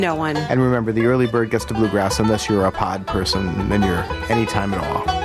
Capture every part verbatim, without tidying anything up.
No one. And remember, the early bird gets to bluegrass unless you're a pod person, then you're anytime at all.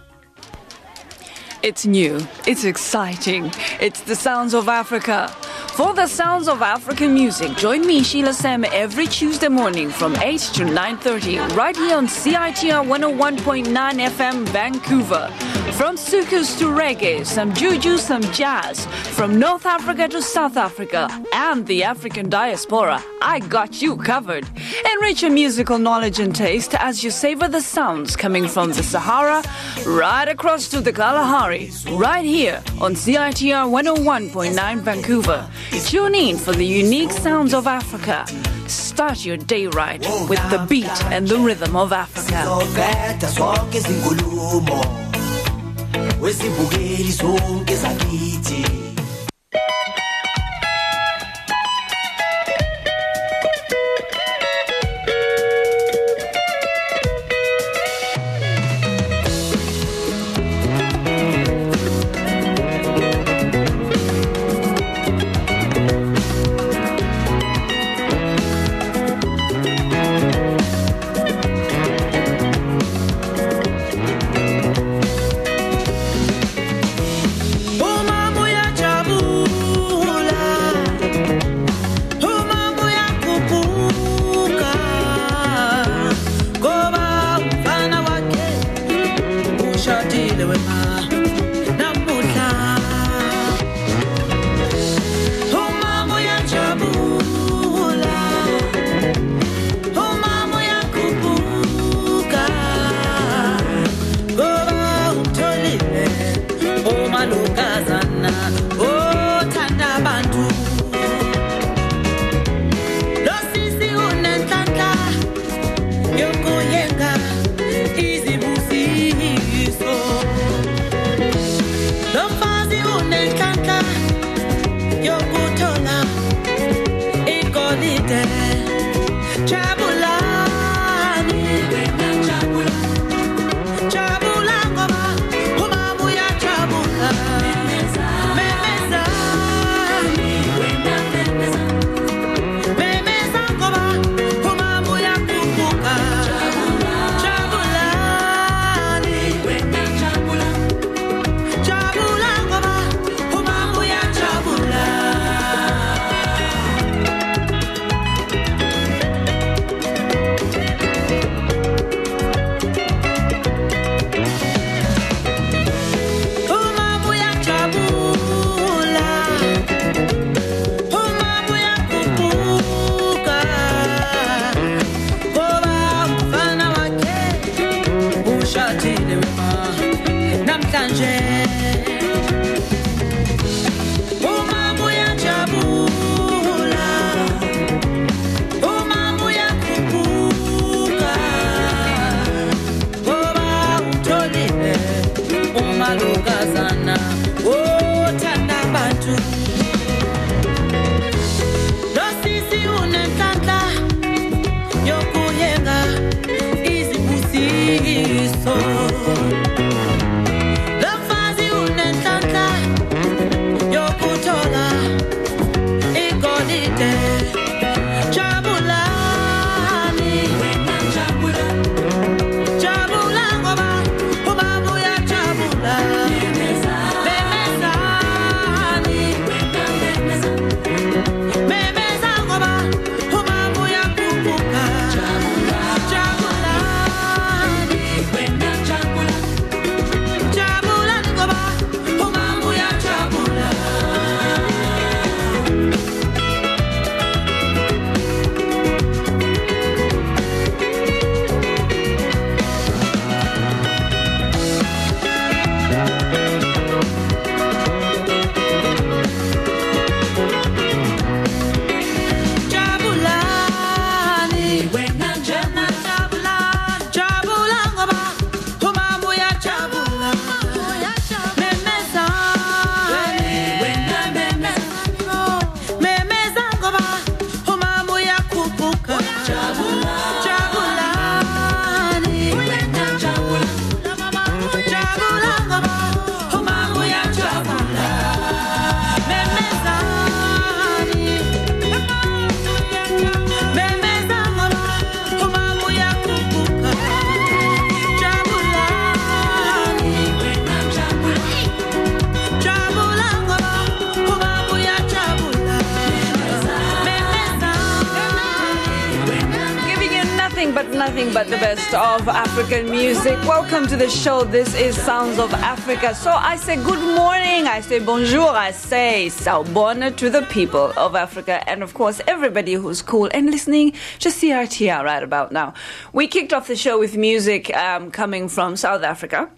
It's new, it's exciting, it's the sounds of Africa. For the sounds of African music, join me, Sheila Sam, every Tuesday morning from eight to nine thirty, right here on C I T R one oh one point nine F M, Vancouver. From soukous to reggae, some juju, some jazz. From North Africa to South Africa and the African diaspora, I got you covered. Enrich your musical knowledge and taste as you savor the sounds coming from the Sahara right across to the Kalahari, right here on C I T R one oh one point nine Vancouver. Tune in for the unique sounds of Africa. Start your day right with the beat and the rhythm of Africa. Jabula ngoba ubaba uyajabula. Memeza nothing but the best of African music. Welcome to the show. This is Sounds of Africa. So I say good morning, I say bonjour, I say sawubona to the people of Africa, and of course everybody who's cool and listening to C R T R right about now. We kicked off the show with music um, coming from South Africa.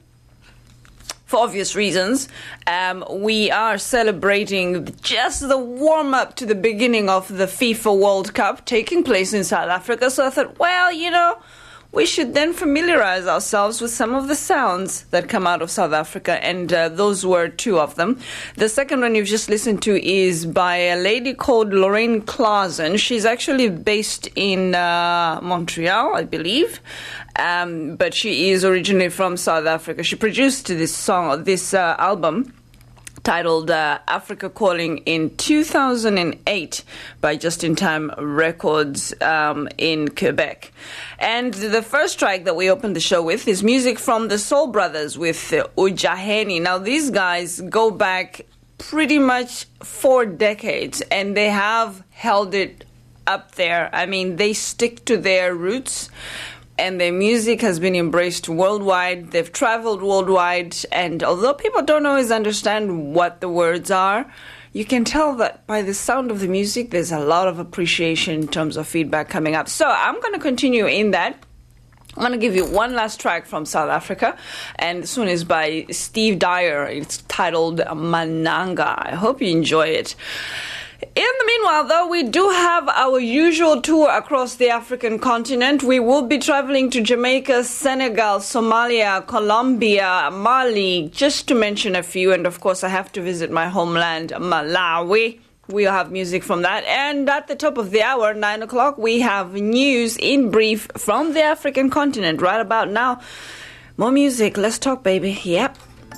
For obvious reasons. Um, we are celebrating just the warm-up to the beginning of the FIFA World Cup taking place in South Africa. So I thought, well, you know, we should then familiarize ourselves with some of the sounds that come out of South Africa, and uh, those were two of them. The second one you've just listened to is by a lady called Lorraine Clausen. She's actually based in uh, Montreal, I believe, um, but she is originally from South Africa. She produced this song, this uh, album, titled uh, Africa Calling in two thousand eight by Just In Time Records um, in Quebec. And the first track that we opened the show with is music from the Soul Brothers with uh, Ujaheni. Now, these guys go back pretty much four decades, and they have held it up there. I mean, they stick to their roots, and their music has been embraced worldwide. They've traveled worldwide, and although people don't always understand what the words are, you can tell that by the sound of the music, there's a lot of appreciation in terms of feedback coming up. So I'm going to continue in that. I'm going to give you one last track from South Africa, and this one is by Steve Dyer. It's titled Mananga. I hope you enjoy it. In the meanwhile, though, we do have our usual tour across the African continent. We will be traveling to Jamaica, Senegal, Somalia, Colombia, Mali, just to mention a few. And, of course, I have to visit my homeland, Malawi. We'll have music from that. And at the top of the hour, nine o'clock, we have news in brief from the African continent. Right about now, more music. Let's talk, baby. Yep.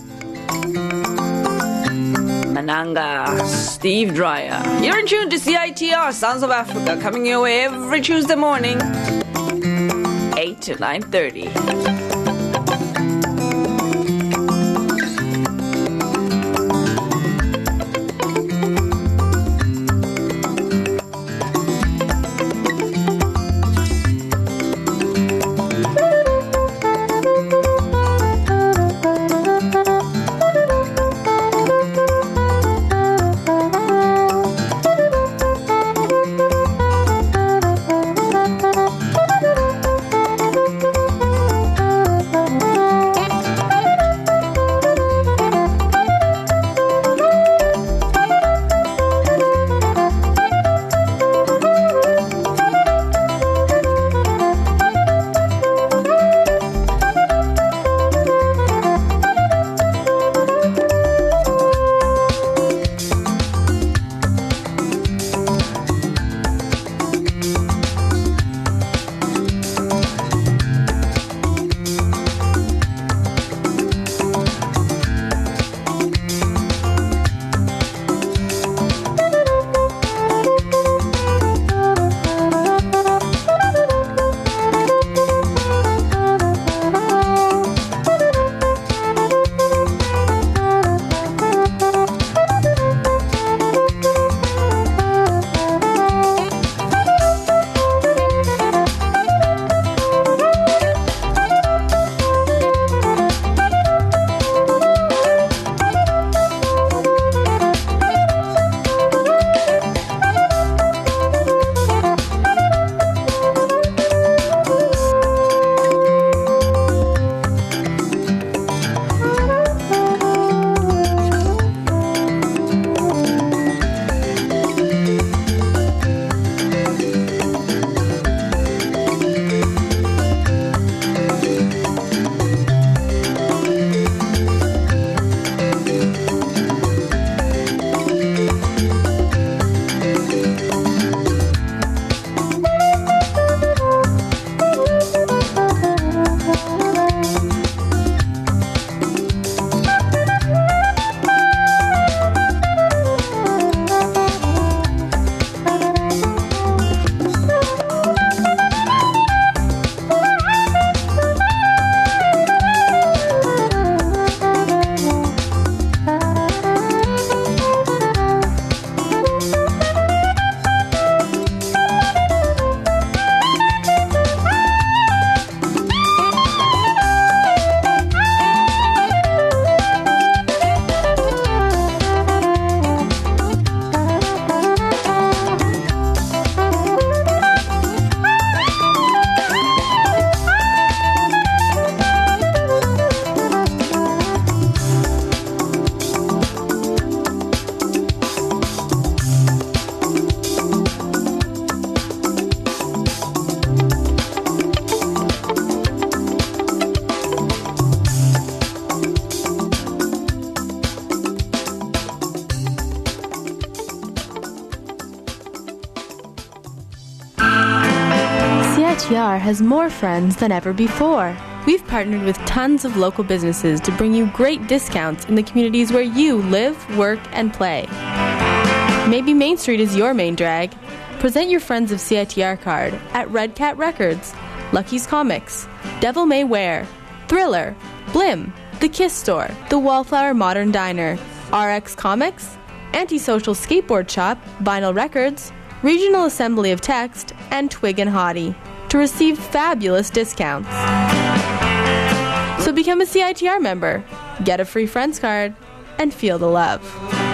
Mananga, Steve Dyer. You're in tune to C I T R, Sounds of Africa, coming your way every Tuesday morning, eight to nine thirty. T R has more friends than ever before. We've partnered with tons of local businesses to bring you great discounts in the communities where you live, work, and play. Maybe Main Street is your main drag. Present your Friends of C I T R card at Red Cat Records, Lucky's Comics, Devil May Wear, Thriller, Blim, The Kiss Store, The Wallflower Modern Diner, R X Comics, Antisocial Skateboard Shop, Vinyl Records, Regional Assembly of Text, and Twig and Hottie to receive fabulous discounts. So become a C I T R member, get a free Friends card, and feel the love.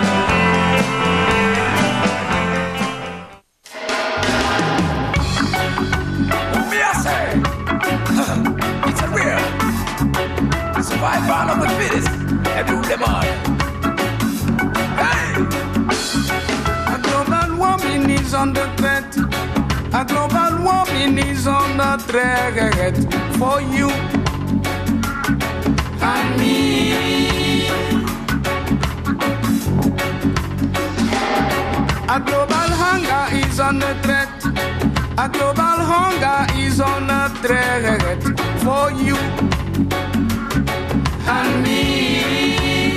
It's a real survival of the fittest. And do them all. Hey! A global warming is under threat. A global warming is under threat for you and me. A global hunger is under threat. A global hunger is on a threat for you and me.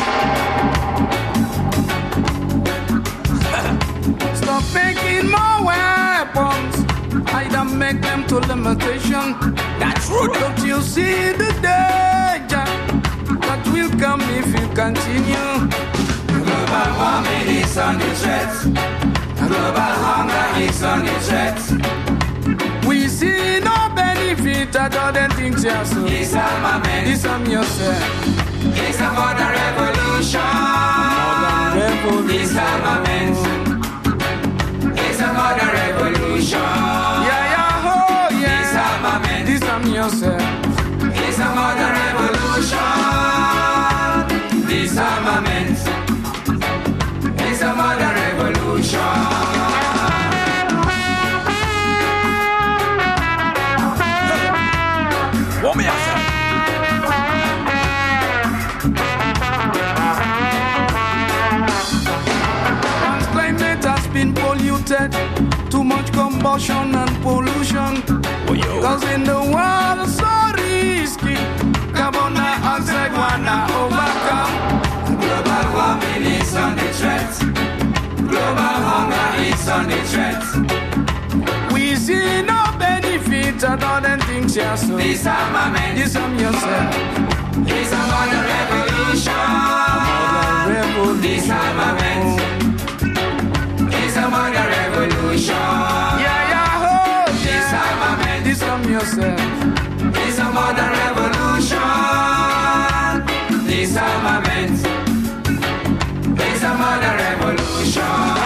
Stop making more weapons. Either make them to limitation. That's true. Don't you see the danger that will come if you continue? Global warming is under threat. Global hunger is on its threat. We see no benefit at all the things you so. It's armament. It's on yourself. It's about the revolution. revolution. It's armament. It's about the revolution. Yeah, yeah, oh, yeah. It's armament. It's on yourself. It's about the revolution. It's armament. It's about the revolution. What me I say? Once climate has been polluted, too much combustion and pollution. Cause in the world so risky, carbon dioxide wanna overcome. Global warming is on the threat. Global hunger is on the threat. We see no benefit at all the things you so. This armament, this am yourself. This about the revolution. This armament, this about the revolution. Yeah, yeah, oh, yeah. This armament, this am yourself. This about the revolution. This armament, this about the revolution.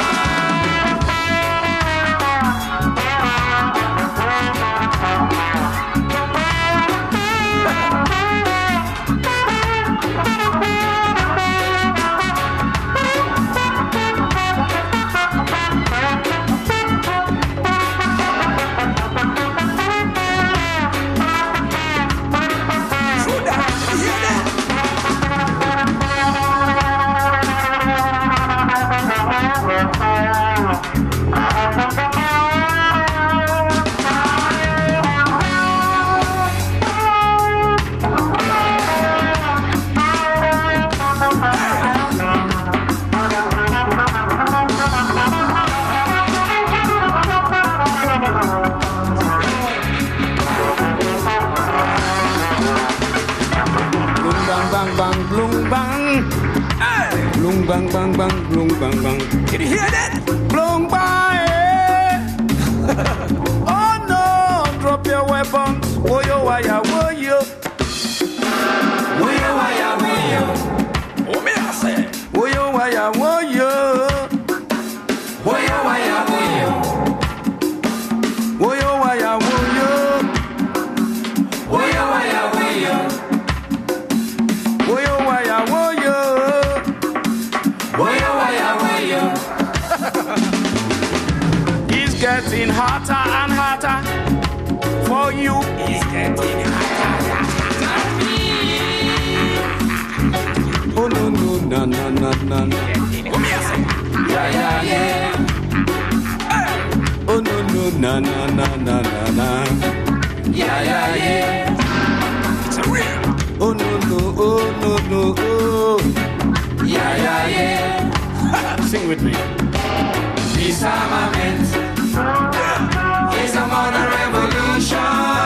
Bang, bang, bang, blung, bang, bang. Can you hear that? Blung, bang. Oh no, drop your weapons. Woyo, waya, woyo. Woyo, waya, woyo. Oh, me, I say. Woyo, waya, woyo. Woyo, waya, woyo. Woyo, waya, woyo. Woyo, waya, woyo. Woyo, waya, woyo. Woyo, woyo, woyo. It's getting hotter and hotter for you. It's getting hotter and hotter. Oh no no no no no no no. Yeah yeah yeah. Oh no no no na na na na na na. Yeah, yeah, yeah. It's a real. Oh no no, oh no no, oh. Yeah, yeah, yeah. Sing with me. Disarmament is a modern revolution.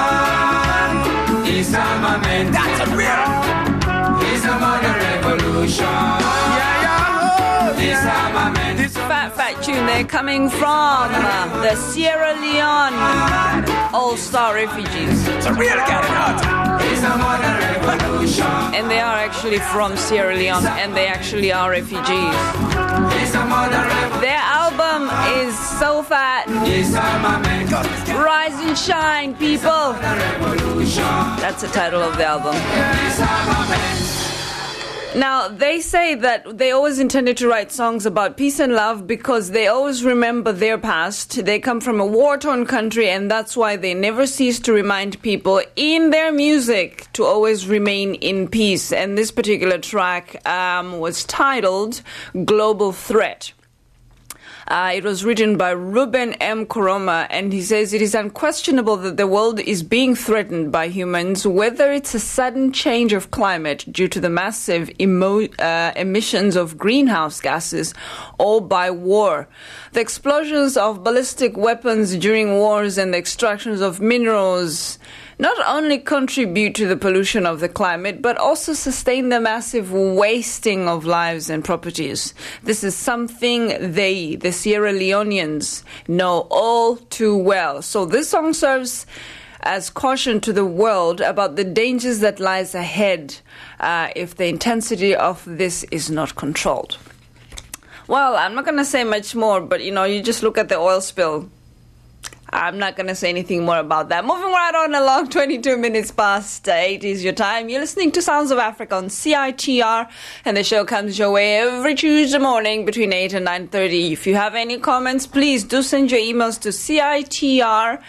Disarmament. That's a real. Is a modern revolution. Yeah, yeah. Disarmament. Fat, fat tune. They're coming from uh, the Sierra Leone All-Star Refugees. It's a real getting out. It's a modern revolution. And they are actually from Sierra Leone, and they actually are refugees. It's a modern revolution. Their album is so fat. Disarmament. Rise and shine, people. That's the title of the album. Disarmament. Now, they say that they always intended to write songs about peace and love because they always remember their past. They come from a war-torn country, and that's why they never cease to remind people in their music to always remain in peace. And this particular track um, was titled Global Threat. Uh, it was written by Ruben M. Koroma, and he says it is unquestionable that the world is being threatened by humans, whether it's a sudden change of climate due to the massive emo- uh, emissions of greenhouse gases or by war. The explosions of ballistic weapons during wars and the extractions of minerals not only contribute to the pollution of the climate, but also sustain the massive wasting of lives and properties. This is something they, the Sierra Leoneans, know all too well. So this song serves as caution to the world about the dangers that lies ahead uh, if the intensity of this is not controlled. Well, I'm not going to say much more, but, you know, you just look at the oil spill. I'm not going to say anything more about that. Moving right on along, twenty-two minutes past eight is your time. You're listening to Sounds of Africa on C I T R, and the show comes your way every Tuesday morning between eight and nine thirty. If you have any comments, please do send your emails to C I T R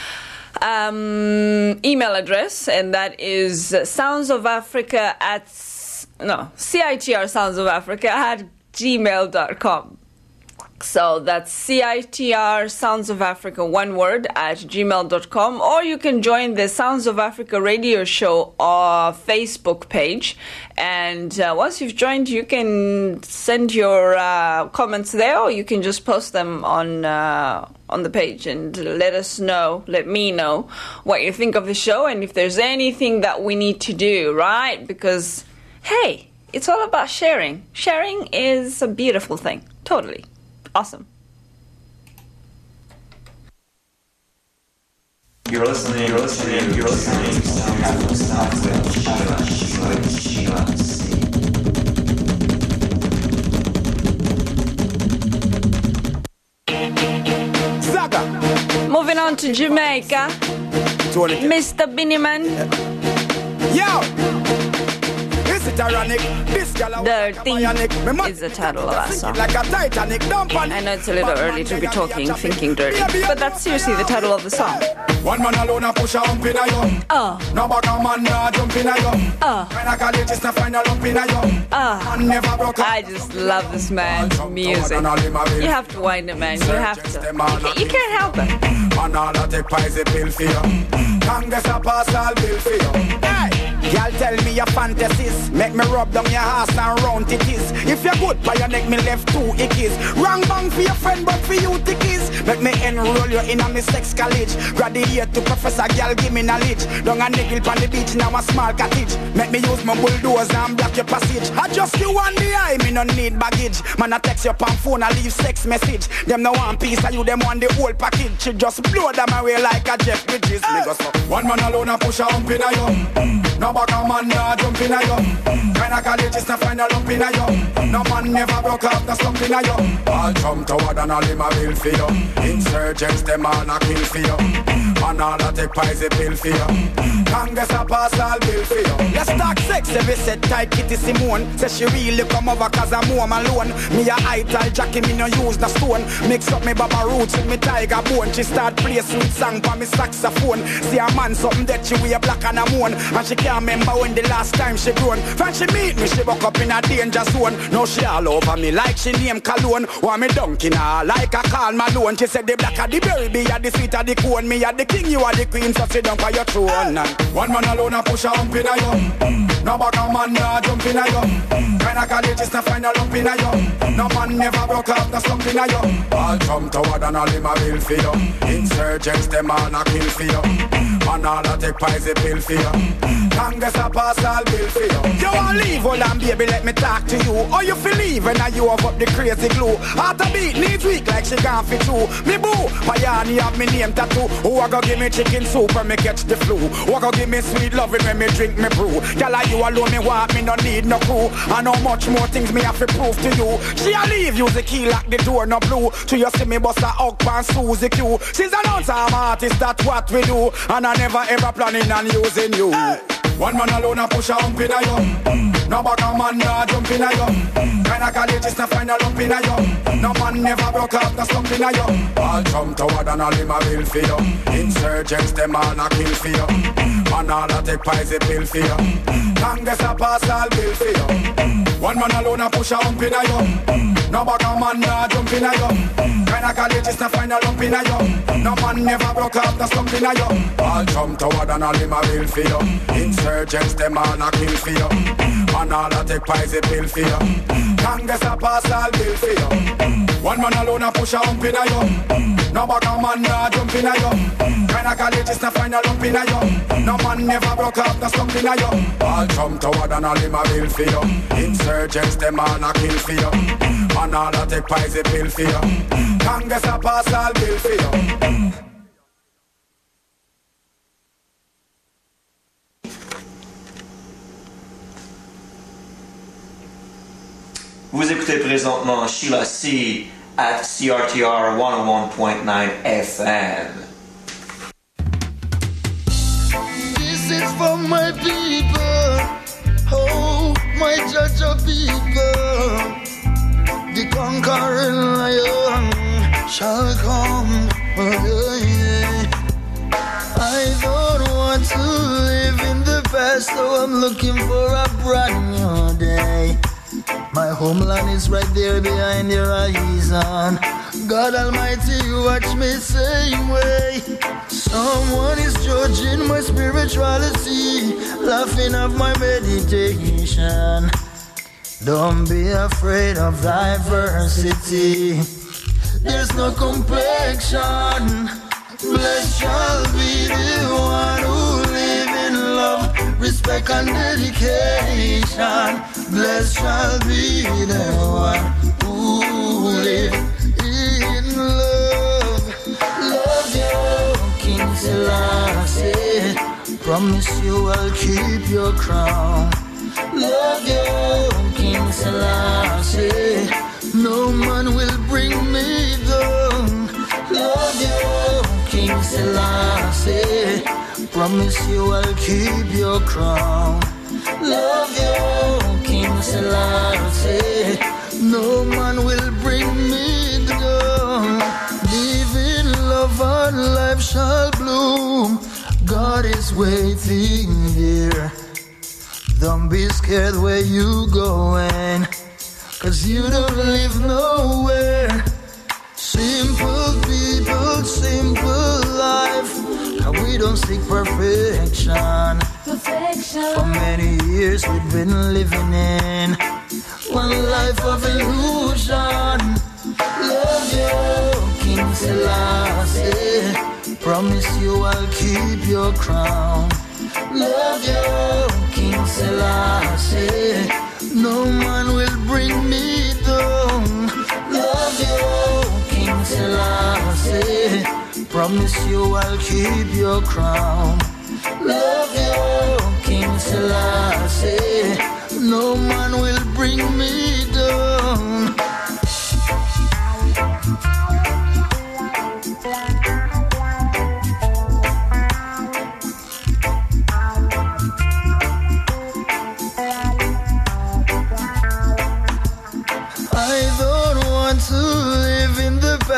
um, email address, and that is Sounds of Africa at, no, C I T R Sounds of Africa at gmail dot com. So that's C I T R Sounds of Africa, one word, at gmail dot com. Or you can join the Sounds of Africa radio show uh, Facebook page. And uh, once you've joined, you can send your uh, comments there, or you can just post them on uh, on the page and let us know, let me know what you think of the show and if there's anything that we need to do, right? Because, hey, it's all about sharing. Sharing is a beautiful thing. Totally. Awesome. You're listening, you're listening, you're listening to Stop, Stop with Sheila, Sheila, Sheila C. Zaga. Moving on to Jamaica. Mister Binnyman. Yo. Dirty is the title of that song. I know it's a little early to be talking, thinking dirty, but that's seriously the title of the song. One man alone a push a hump in a yum. Oh. No bag a man nah jump in a yum. Oh. When I call it just a final lump in a yum. Oh. Man never broke up. I just love this man's music. You have to wind it, man. You have to. You can't, you can't help it. Man all a take pies a pill for you. Congress a pass all bill for you. Hey. Y'all tell me your fantasies. Make me rub down your ass and round it is. If you're good by your neck, me left two ickies. Wrong bang for your friend, but for you tickies. Make me enroll you in a me sex college. Graduate to professor, girl, give me knowledge. Down a niggle on the beach, now a small cottage. Make me use my bulldozer and block your passage. I just you on the eye, me no need baggage. Man, I text your pan phone, I leave sex message. Them no one piece, I you them want the whole package. She just blow them away like a Jeff Bridges. Me go so. One man alone a push a hump in a yum. No bag a man nah jump in a yum. When I call it just a final lump in a yum. No man never broke up the slump in a yum. All jump toward and all him a bill for you. Insurgents them all a kill for you. Man all a take pies a pill for you. Congress a pass all bill for you. Let's talk sex, every set tight Kitty Simone. Say she really come over cause I'm home alone. Me a ital Jackie, me no use the stone. Mix up me Baba roots with me tiger bone. She start play sweet song for me saxophone. See a man something that she wear black and a moon. And she can't remember when the last time she grown. When she meet me, she woke up in a danger zone. Now she all over me like she name Cologne. Want me dunking her like a Karl Malone. She said the black of the berry, be a the sweet of the cone. Me a the king, you are the queen, so sit down for your throne. One man alone a push a hump in a you. No bag a man nah jump in a you. Kinda college is to find a lump in a you. No man never broke up the slump in a you. All jump toward and all him a bill for you. Insurgents them all a kill for you. Man all a take pies a pill for you. Congress a pass all bill for you. You want leave, hold on baby, let me talk to you. Or you feel leave when you have up the crazy glue. Heart a beat needs weak like she gone fit too. Me boo, Payani have me name tattoo. Who a go give me chicken soup when me catch the flu? Who a go give me sweet loving when me drink me brew? Girl like you alone me want, me no need no crew. I know much more things me have to prove to you. She a leave, use the key lock the door no blue. To you see me bust a hug pan Suzy Q. She's announced I'm artist, that's what we do. And I never ever planning on using you. Hey. One man alone a push a hump in a you. No bag a man nah jump in a you. Kinda college is to find a lump in a you. No man never broke up the slump in a you. All jump toward and all him a bill for you. Insurgents them all a kill for you. Man all a take pies a pill for you. Congress a pass all bill for you. One man alone a push a hump in a you. No bag a man nah jump in a you. Kinda college is to find a lump in a you. No man never broke up the slump in a you. All jump toward and all him a bill for you. Insurgents them all a kill for you. Man all a take pies a pill for you. Congress a pass all bill for you. One man alone a push a hump in a you. No bag a man nah jump in a you. Kinda college is to find a lump in a you. No man never broke up the slump in a you. All jump toward and all him a bill for you. Insurgents them all a kill for you. Man all a take pies a pill for you. Congress a pass all bill for you. Vous écoutez présentement Sheila C. at C R T R one oh one point nine F M. This is for my people, oh, my judge of people. The conquering lion shall come. Oh, yeah. I don't want to live in the past, so I'm looking for a brand new day. My homeland is right there behind the horizon. God Almighty, watch me same way. Someone is judging my spirituality, laughing at my meditation. Don't be afraid of diversity. There's no complexion. Blessed shall be the one who live in love, respect and dedication. Blessed shall be the one who live in love. Love you, King Selassie. Promise you I'll keep your crown. Love you, King Selassie. No man will bring me down. Love you, King Selassie. Promise you I'll keep your crown. Love you, King Selassie. No man will bring me down. Live in love and life shall bloom. God is waiting here. Don't be scared where you going, cause you don't live nowhere. Simple people, simple life, and we don't seek perfection. Perfection. For many years we've been living in one life of illusion. Love you, King Selassie. Promise you I'll keep your crown. Love you, King Selassie. No man will bring me down. Love you, King Selassie. Promise you I'll keep your crown. Love you, King Selassie. No man will bring me down.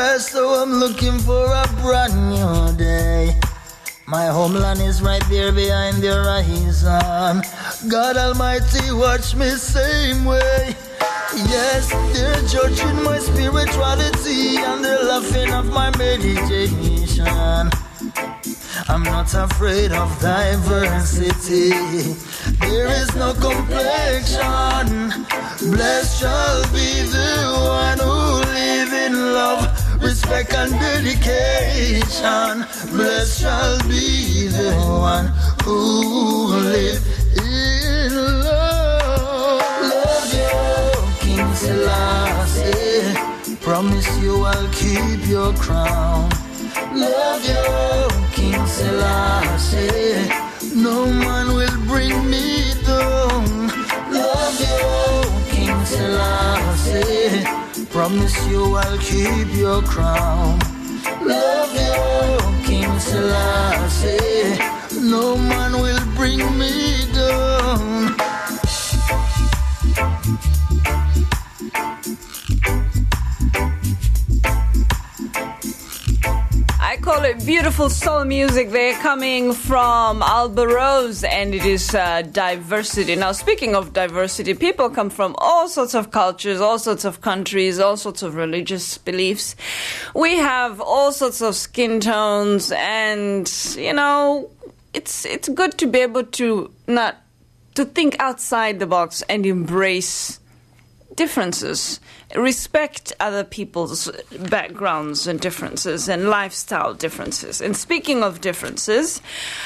Yes, so I'm looking for a brand new day. My homeland is right there behind the horizon. God Almighty, watch me same way. Yes, they're judging my spirituality and they're laughing at my meditation. I'm not afraid of diversity. There is no complexion. Blessed shall be the one who live in love, respect and dedication. Blessed shall be the one who live in love. Love you, King Selassie. Promise you I'll keep your crown. Love you, King Selassie. No man will bring me down. Love you, King Selassie. Promise you I'll keep your crown. Love you, King Selassie. No man will bring me down. I call it beautiful soul music. They're coming from Alba Rose, and it is uh, diversity. Now, speaking of diversity, people come from all sorts of cultures, all sorts of countries, all sorts of religious beliefs. We have all sorts of skin tones, and, you know, it's it's good to be able to not to think outside the box and embrace differences, respect other people's backgrounds and differences and lifestyle differences. And speaking of differences,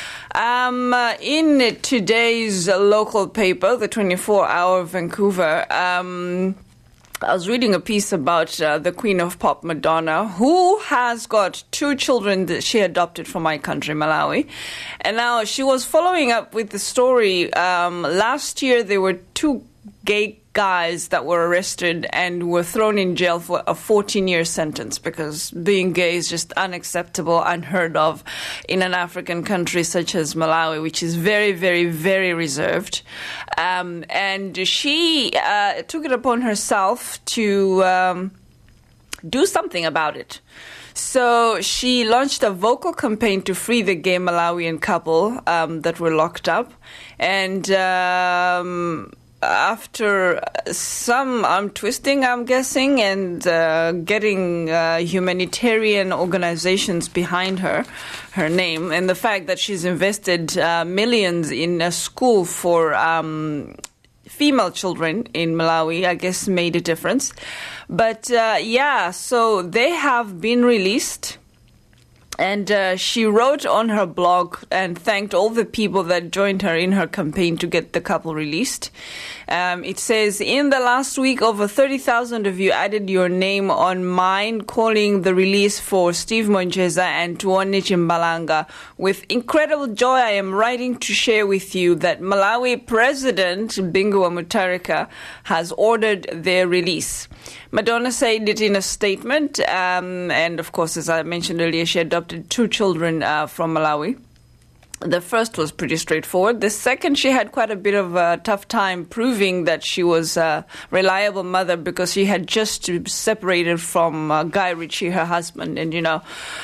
um, uh, in today's local paper, the twenty-four hour Vancouver, um, I was reading a piece about uh, the Queen of Pop, Madonna, who has got two children that she adopted from my country, Malawi. And now she was following up with the story. Um, last year, there were two gay guys that were arrested and were thrown in jail for a fourteen-year sentence because being gay is just unacceptable, unheard of in an African country such as Malawi, which is very, very, very reserved. Um, and she uh, took it upon herself to um, do something about it. So she launched a vocal campaign to free the gay Malawian couple um, that were locked up. And Um, after some arm twisting, I'm guessing, and uh, getting uh, humanitarian organizations behind her, her name, and the fact that she's invested uh, millions in a school for um, female children in Malawi, I guess made a difference. But uh, yeah, so they have been released. And uh, she wrote on her blog and thanked all the people that joined her in her campaign to get the couple released. Um, it says, in the last week, over thirty thousand of you added your name on mine, calling the release for Steve Moncheza and Tuone Chimbalanga. With incredible joy, I am writing to share with you that Malawi President Bingu wa Mutharika has ordered their release. Madonna said it in a statement, um, and of course, as I mentioned earlier, she adopted two children uh, from Malawi. The first was pretty straightforward. The second, she had quite a bit of a tough time proving that she was a reliable mother because she had just separated from uh, Guy Ritchie, her husband. And, you know,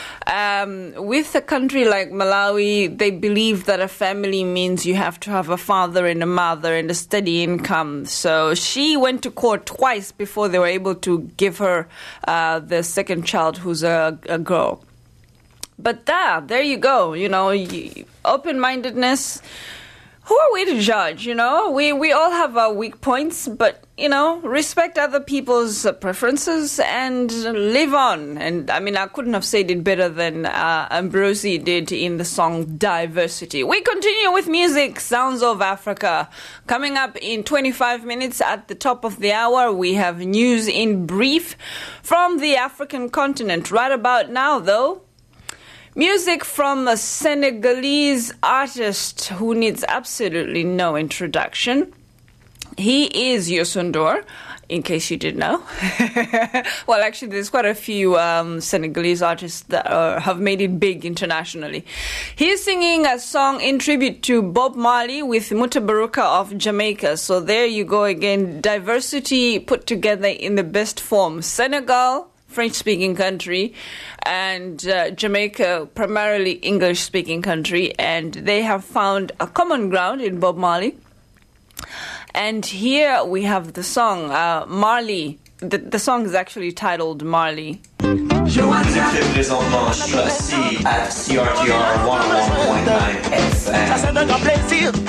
um, with a country like Malawi, they believe that a family means you have to have a father and a mother and a steady income. So she went to court twice before they were able to give her uh, the second child, who's a, a girl. But there, there you go, you know, open-mindedness. Who are we to judge, you know? We we all have our weak points, but, you know, respect other people's uh, preferences and live on. And, I mean, I couldn't have said it better than uh, Ambrosi did in the song Diversity. We continue with music, Sounds of Africa. Coming up in twenty-five minutes at the top of the hour, we have news in brief from the African continent. Right about now, though, music from a Senegalese artist who needs absolutely no introduction. He is Youssou N'Dour, in case you didn't know. Well, actually, there's quite a few um, Senegalese artists that are, have made it big internationally. He's singing a song in tribute to Bob Marley with Mutabaruka of Jamaica. So there you go again, diversity put together in the best form. Senegal French-speaking country, and uh, Jamaica, primarily English-speaking country, and they have found a common ground in Bob Marley. And here we have the song, uh, Marley. The, the song is actually titled Marley. Vous écoutez présentement Sheila C. at C R T R one oh one point nine F M.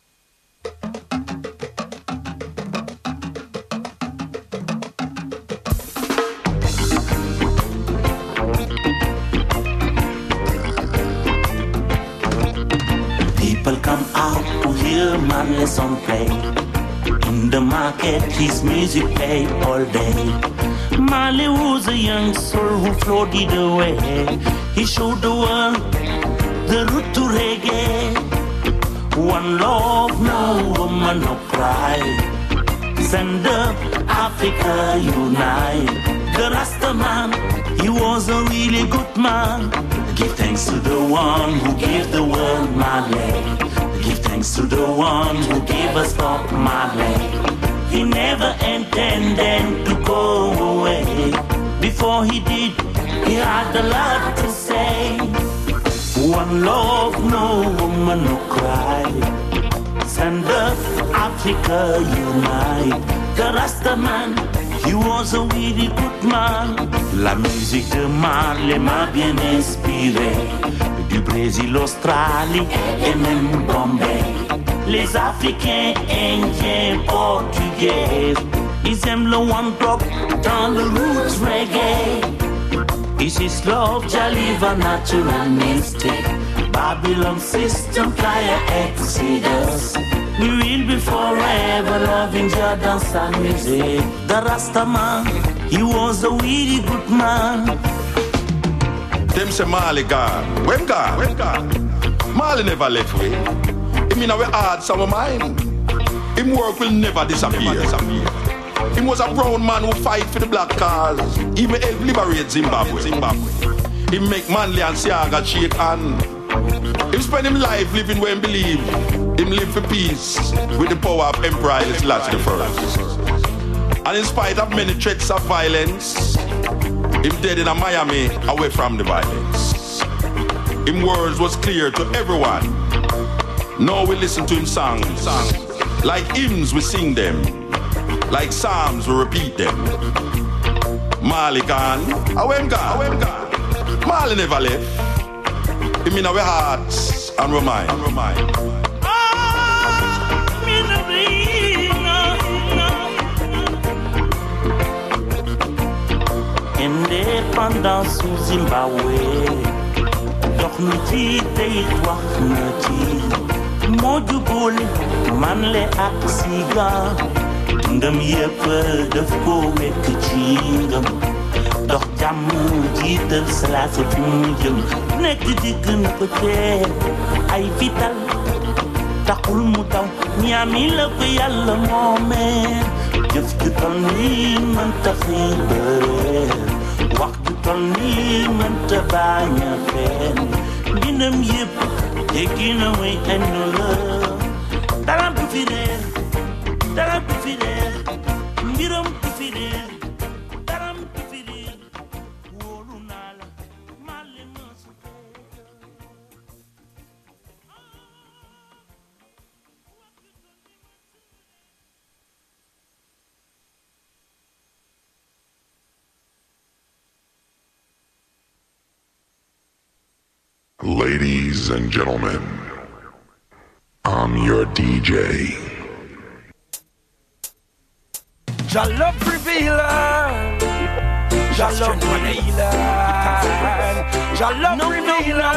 People come out to hear Marley song play. In the market, his music played all day. Marley was a young soul who floated away. He showed the world the route to reggae. One love, no woman, no pride. Stand up, Africa, unite. The Rasta man, he was a really good man. Give thanks to the one who gave the world Marley. Give thanks to the one who gave us Bob Marley. He never intended to go away. Before he did, he had a lot to say. One love, no woman, no cry. Stand up, Africa, unite. The Rasta man, he was a really good man. La musique de Marley m'a bien inspiré. Du Brésil, Australie et même Bombay. Les Africains, Indiens, Portugais, ils aiment le one drop dans le roots reggae. This is love, Jaliva, natural mystic. Babylon system, fire exodus. We will be forever loving your dance and music. The Rasta man, he was a really good man. Them say Marley gone. When gone? When gone? Marley never left way. He mean our hearts, our mind. Him work will never disappear. He was a brown man who fight for the black cause. He may help liberate Zimbabwe. Zimbabwe. He make Manley and Siaga shake hand. He spend him life living where he believe. Him live for peace with the power of Emperor Haile Selassie the First. And in spite of many threats of violence, him dead in a Miami away from the violence. Him words was clear to everyone. Now we listen to him songs. Like hymns we sing them. Like psalms we repeat them. Marley gone, away him gone, away him gone. Marley never left. Him in our hearts and our mind. And our mind. Indépendance sous Zimbabwe. Dox na ci tey wax na ci. Moo jubóole Marley ak Siga. Dundam yépp daf ko wekk ci ngëm. Dox jàmm jiital Selassie fi mu jëm. Nekk digg na ko tee ay fital. Taxul mu taw ñaami la ko Yàlla moomee. Jëf ju tol nii mënta xëy bëree. Wax ju tol nii mënta bañ a fen. Mbindam yépp teggi na way enu la. Dara du fi réer, dara du fi réer. Mbiram du fi réer, dara du fi réer. Wóolu naa la, Marley ma su Ladies and gentlemen, I'm your D J. Jah love revealer, Jah love revealer, Jah love revealer.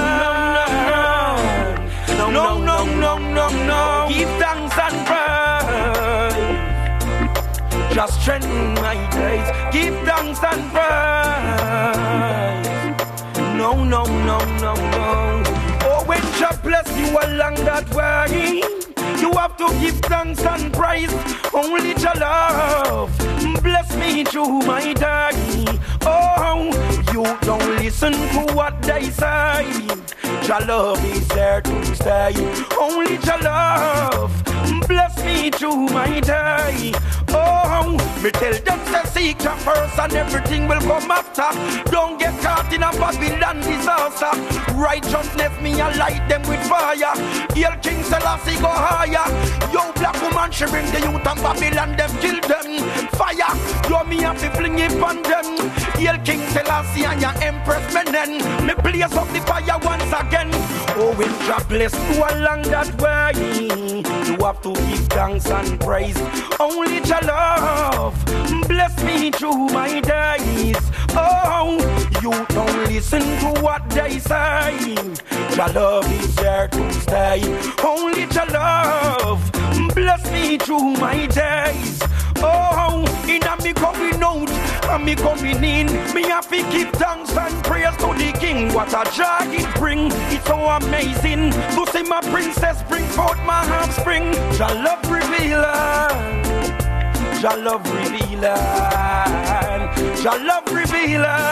No, no, no, no, no, no. Give thanks and praise. Just strengthen my days. Give thanks and praise. No, no, no, no, no. Oh, when Jah bless you along that way, you have to give thanks and praise. Only Jah love bless me through my day. Oh, you don't listen to what they say. Jah love is there to stay. Only Jah love bless me through my day. Oh, Oh, me tell them to seek Jah first and everything will come after. Don't get caught in a Babylon disaster. Righteousness me a light them with fire. Hail King Selassie go higher. Yo black woman she bring the youth and Babylon them kill them. Fire, yo me have to fling it on them. Hail King Selassie and your Empress Menen. Me blaze up the fire once again. Oh, when Jah bless you along that way, you have to give thanks and praise. Only Jah love bless me through my days. Oh, you don't listen to what they say. Jah love is there to stay. Only Jah love bless me through my days. Oh, in a me coming out and me coming in, me have to give thanks and prayers to the King. What a joy it bring, it's so amazing to see my princess bring forth my offspring. Jah love revealer, Jah love revealer, Jah love revealer.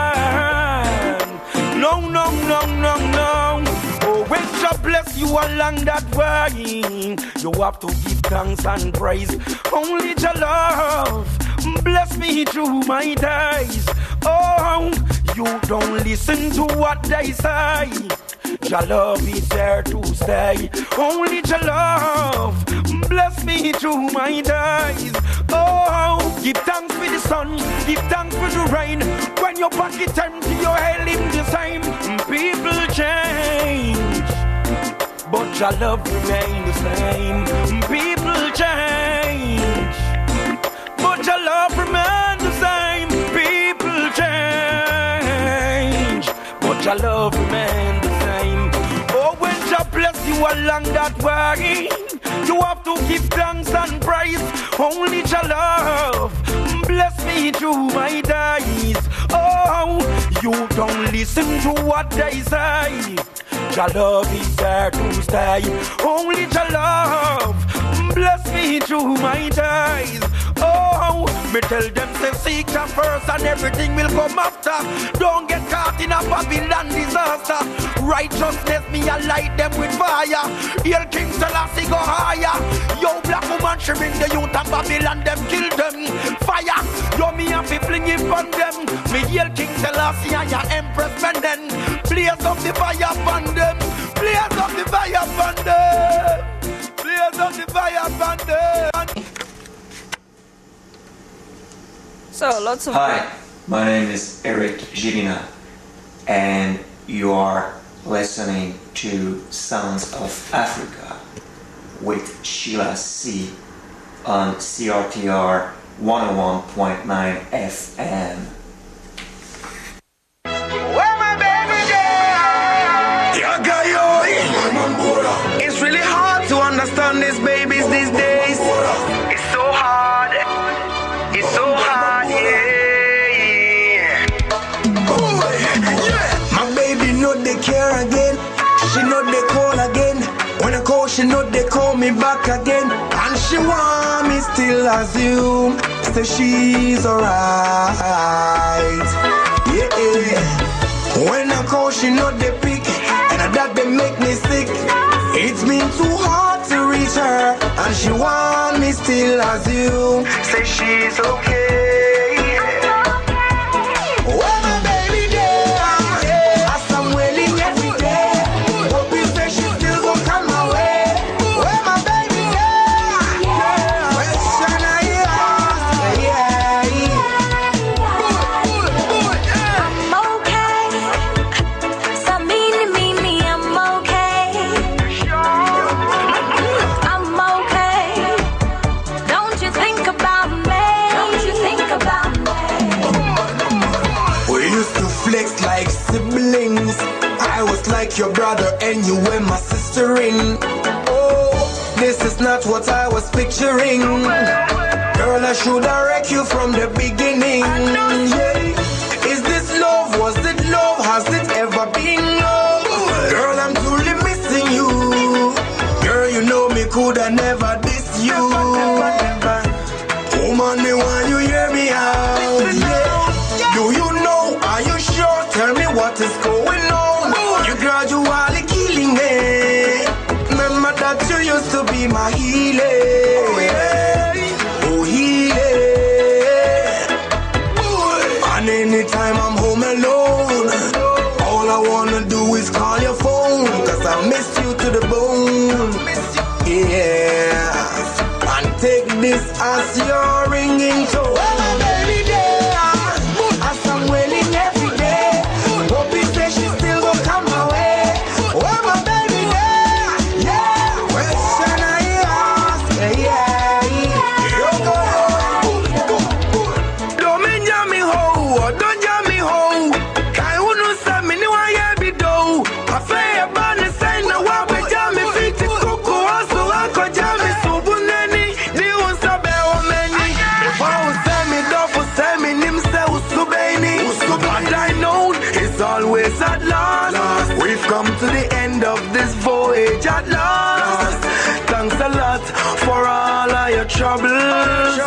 No, no, no, no, no. Oh, when Jah bless you along that way, you have to give thanks and praise. Only Jah love bless me through my days. Oh, you don't listen to what they say. Jah love is there to stay. Only Jah love bless me through my days. Oh, give thanks for the sun, give thanks for the rain. When your pocket empty, you hail him the same. People change, but Jah love remain the same. People change, but Jah love remain the same. People change, but Jah love remain the same. Oh, when Jah bless you along that way, you have to give thanks and praise. Only Jah love bless me through my days. Oh, you don't listen to what they say. Jah love is there to stay. Only Jah love bless me through my days. Oh, me tell them to seek Jah first and everything will come after. Don't get caught in a Babylon disaster. Righteousness me a light them with fire. Hail King Selassie go higher. Yo black woman she bring the youth and Babylon them kill them. Fire, yo me have to fling it on them. Me hail King Selassie and your Empress Menen. Blaze up the fire upon them. Blaze up the fire upon them. Blaze up the fire upon them. So, lots of... Hi, my name is Eric Girina, and you are listening to Sounds of Africa with Sheila C. on C R T R one oh one point nine F M. Where my baby girl? It's really hard to understand these babies these days. It's so hard. It's so hard, yeah. My baby know they care again. She know they call again. When I call, she know they call me back again. And she want me still assume. Say she's alright. Yeah. When I call, she know they pick. And that they make me sick. It's been too hard to reach her. And she want me still assume. Say she's okay. Where my baby there? As I'm wailing every day. Hope you say she still gon' come my way. Where my baby there? Question I ask. Yeah. I'm okay. Stop meaning me, me, I'm okay. I'm okay. Don't you think about me? Don't you think about me? We used to flex like siblings. I was like your brother and you were my sister in. Oh, this is not what I was picturing. Girl, I should have wrecked you from the beginning. Yeah. Is this love? Was it love? Has it ever been love? Girl, I'm truly missing you. Girl, you know me coulda never diss you. Woman, me want you hear me out. Yeah. Do you know? Are you sure? Tell me what is going on. You gradually killing me. Remember that you used to be my healer. Oh, yeah. Oh, healer. just your ringing tone. Well, my baby there, as I'm waiting every day. Hope he says she still gon' come my way. Well, my baby there, yeah. Question I ask, yeah, yeah. You go, don't me jam me ho, don't jam me ho. Kai unu sa me ni wa ye bi do. I feel about the same now. What we jam me fit to cook, also I could jam me so bunani. Ni un sa be o many. If I was send me do for send me nim se usubeni. But I know it's always at last. We've come to the end of this voyage at last. Thanks a lot for all of your troubles.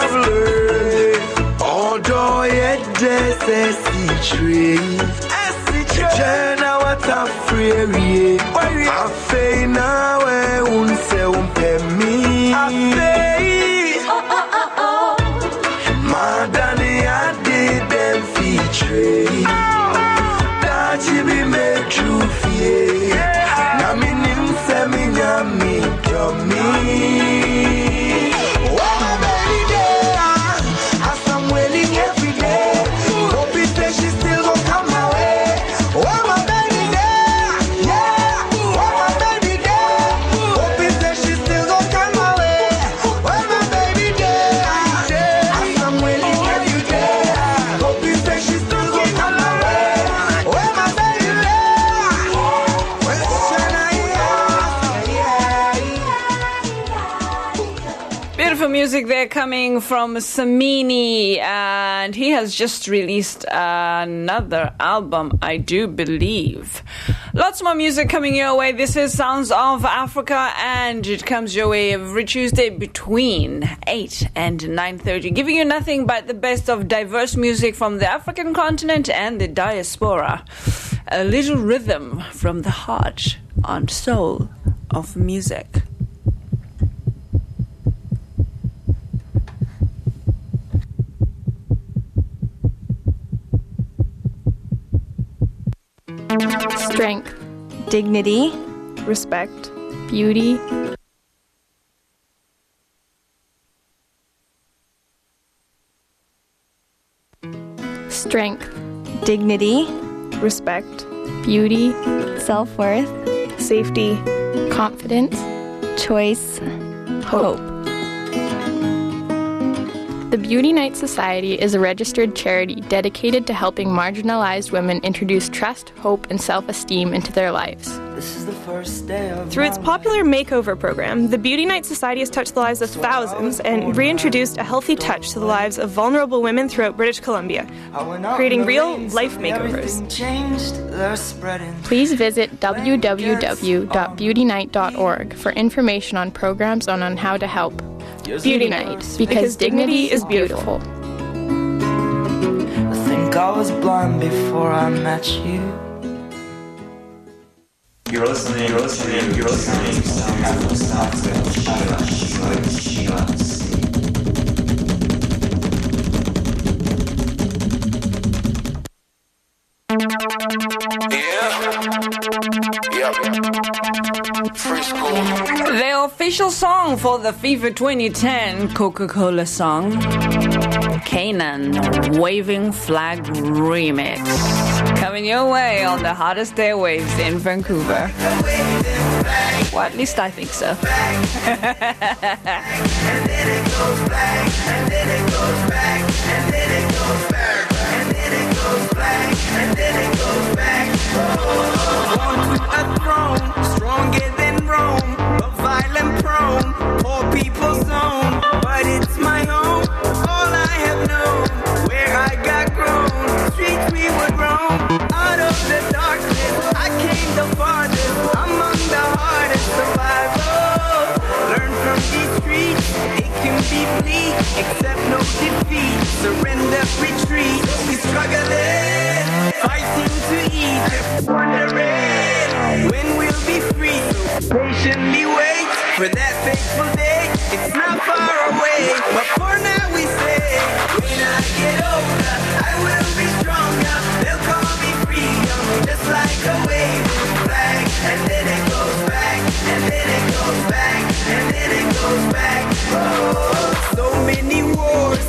Although yet there's a secret. Turn out a free. I feel now I won't say umpe me. I feel. Oh oh oh oh. Madani I did them feature. That you be made true fear. Na me nim se me nyami kyo me. Oh my baby there, as I'm waiting every day. Hope he says she still gon' come my way. Oh my baby there, yeah. Oh my baby there, hope he says she still gon' come my way. Oh my baby there, as I'm waiting every day. Hope he says she still gon' come my way. Oh my baby there, question I ask, yeah. Beautiful music there coming from Samini, and he has just released another album, I do believe. Lots more music coming your way. This is Sounds of Africa, and it comes your way every Tuesday between eight and nine thirty, giving you nothing but the best of diverse music from the African continent and the diaspora. A little rhythm from the heart on Soul of Music. Strength, dignity, respect, beauty. Strength, dignity, respect, beauty, self-worth, safety, confidence, choice, hope. The Beauty Night Society is a registered charity dedicated to helping marginalized women introduce trust, hope, and self-esteem into their lives. This is the first day of Through its popular makeover program, the Beauty Night Society has touched the lives of thousands and reintroduced a healthy touch to the lives of vulnerable women throughout British Columbia, creating real life makeovers. Please visit w w w dot beauty night dot org for information on programs and on how to help. Beauty Night, because, because dignity, dignity is beautiful. I think I was blind before I met you. You're listening, you're listening, you're listening to Sounds of Africa, Sheila, Sheila, Sheila C. Yeah. Yep. Free school. The official song for the FIFA twenty ten Coca-Cola song, Canaan Waving Flag Remix. Coming your way on the hottest airwaves in Vancouver. Well, at least I think so. A throne, stronger than Rome, but violent prone, poor people's zone. But it's my home, all I have known, where I got grown. Streets we would roam, out of the darkness, I came the farthest, among the hardest survivors. Learn from these streets, it can be bleak, accept no defeat, surrender, retreat. We struggling, fighting to eat, wondering when we'll be free. So patiently wait for that fateful day. It's not far away, but for now we say, when I get older, I will be stronger. They'll call me freedom, just like a waving flag. And then it goes back, and then it goes back, and then it goes back. Oh, so many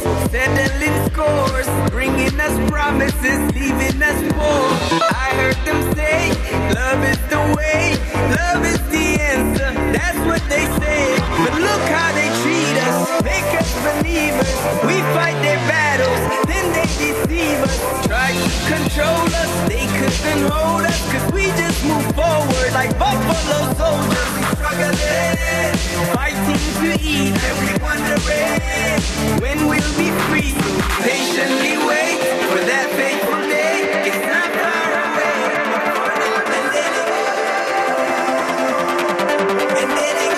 settling scores, bringing us promises, leaving us poor. I heard them say, love is the way, love is the answer, that's what they say. But look how they treat us, make us believers. We fight their battles, then they deceive us. Try to control us, they couldn't hold us, cause we just move forward like buffalo soldiers. We struggling, fighting to eat, and we wondering when we'll be free. Patiently wait for that fateful day. It's not far away. And then it goes. And then it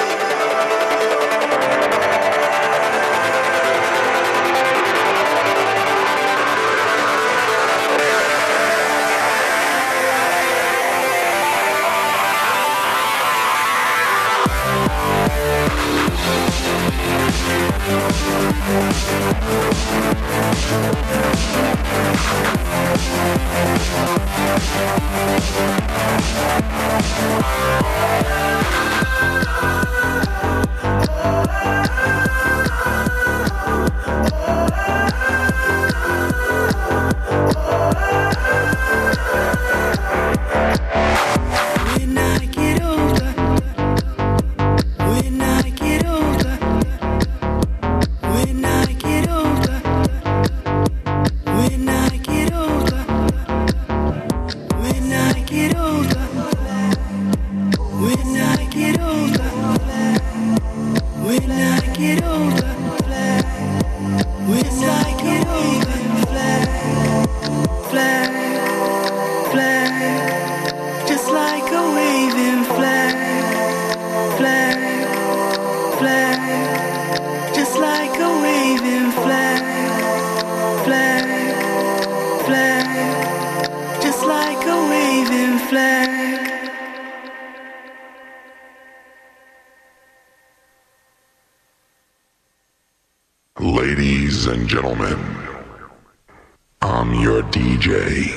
Ladies and gentlemen, I'm your D J.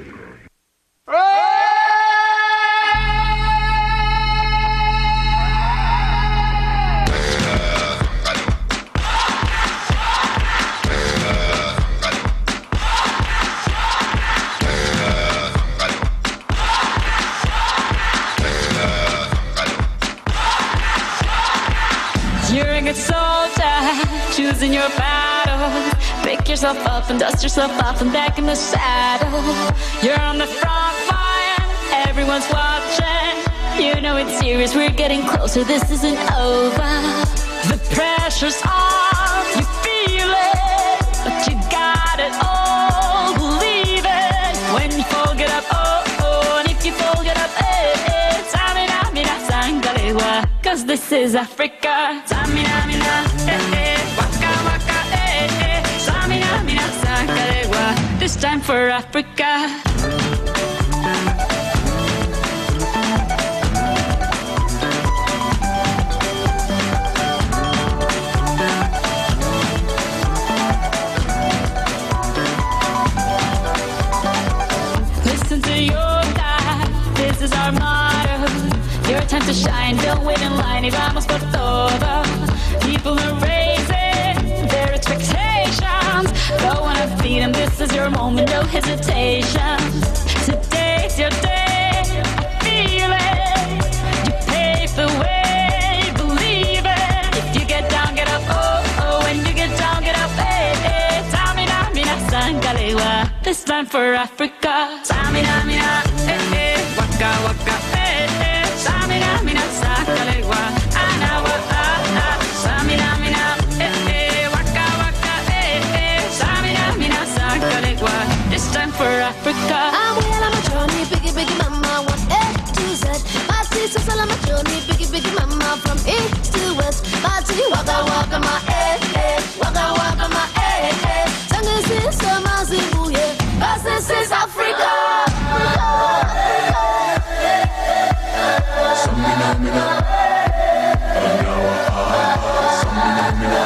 Choosing your battle, pick yourself up and dust yourself off and back in the saddle. You're on the front line, everyone's watching. You know it's serious, we're getting closer, this isn't over. The pressure's on, you feel it, but you got it all, believe it. When you fall, get up, oh, oh, and if you fall, get up, eh, eh. Tamina, mina, sangalewa, cause this is Africa. Tamina, mina, eh, eh. This time for Africa. Listen to your life, this is our motto. Your time to shine, don't wait in line, y vamos por todo. People are raising their expectations. Go on and feed them, this is your moment, no hesitation. Today's your day, I feel it. You pave the way, believe it. If you get down, get up, oh, oh. When you get down, get up, eh, eh. Tamina, mina, sangalewa. This time for Africa. Tamina, mina, eh, eh. Waka, waka, eh, eh. Tamina, mina, sangalewa. Anawa, ah, ah. Tamina, mina, eh, eh. Waka, waka, eh, eh. Tamina, mina, sangalewa. This time for Africa. I'm well on my journey, biggie, biggie, mama, one A to Z. My sister's all on my journey, biggie, biggie, mama, from east to west. My city, waka, waka, my eh, eh. Waka, waka, my eh, eh. Sangin' sister, my zibu, yeah. Cause this is Africa. Samina, mina. Anawa, ah, samina, mina.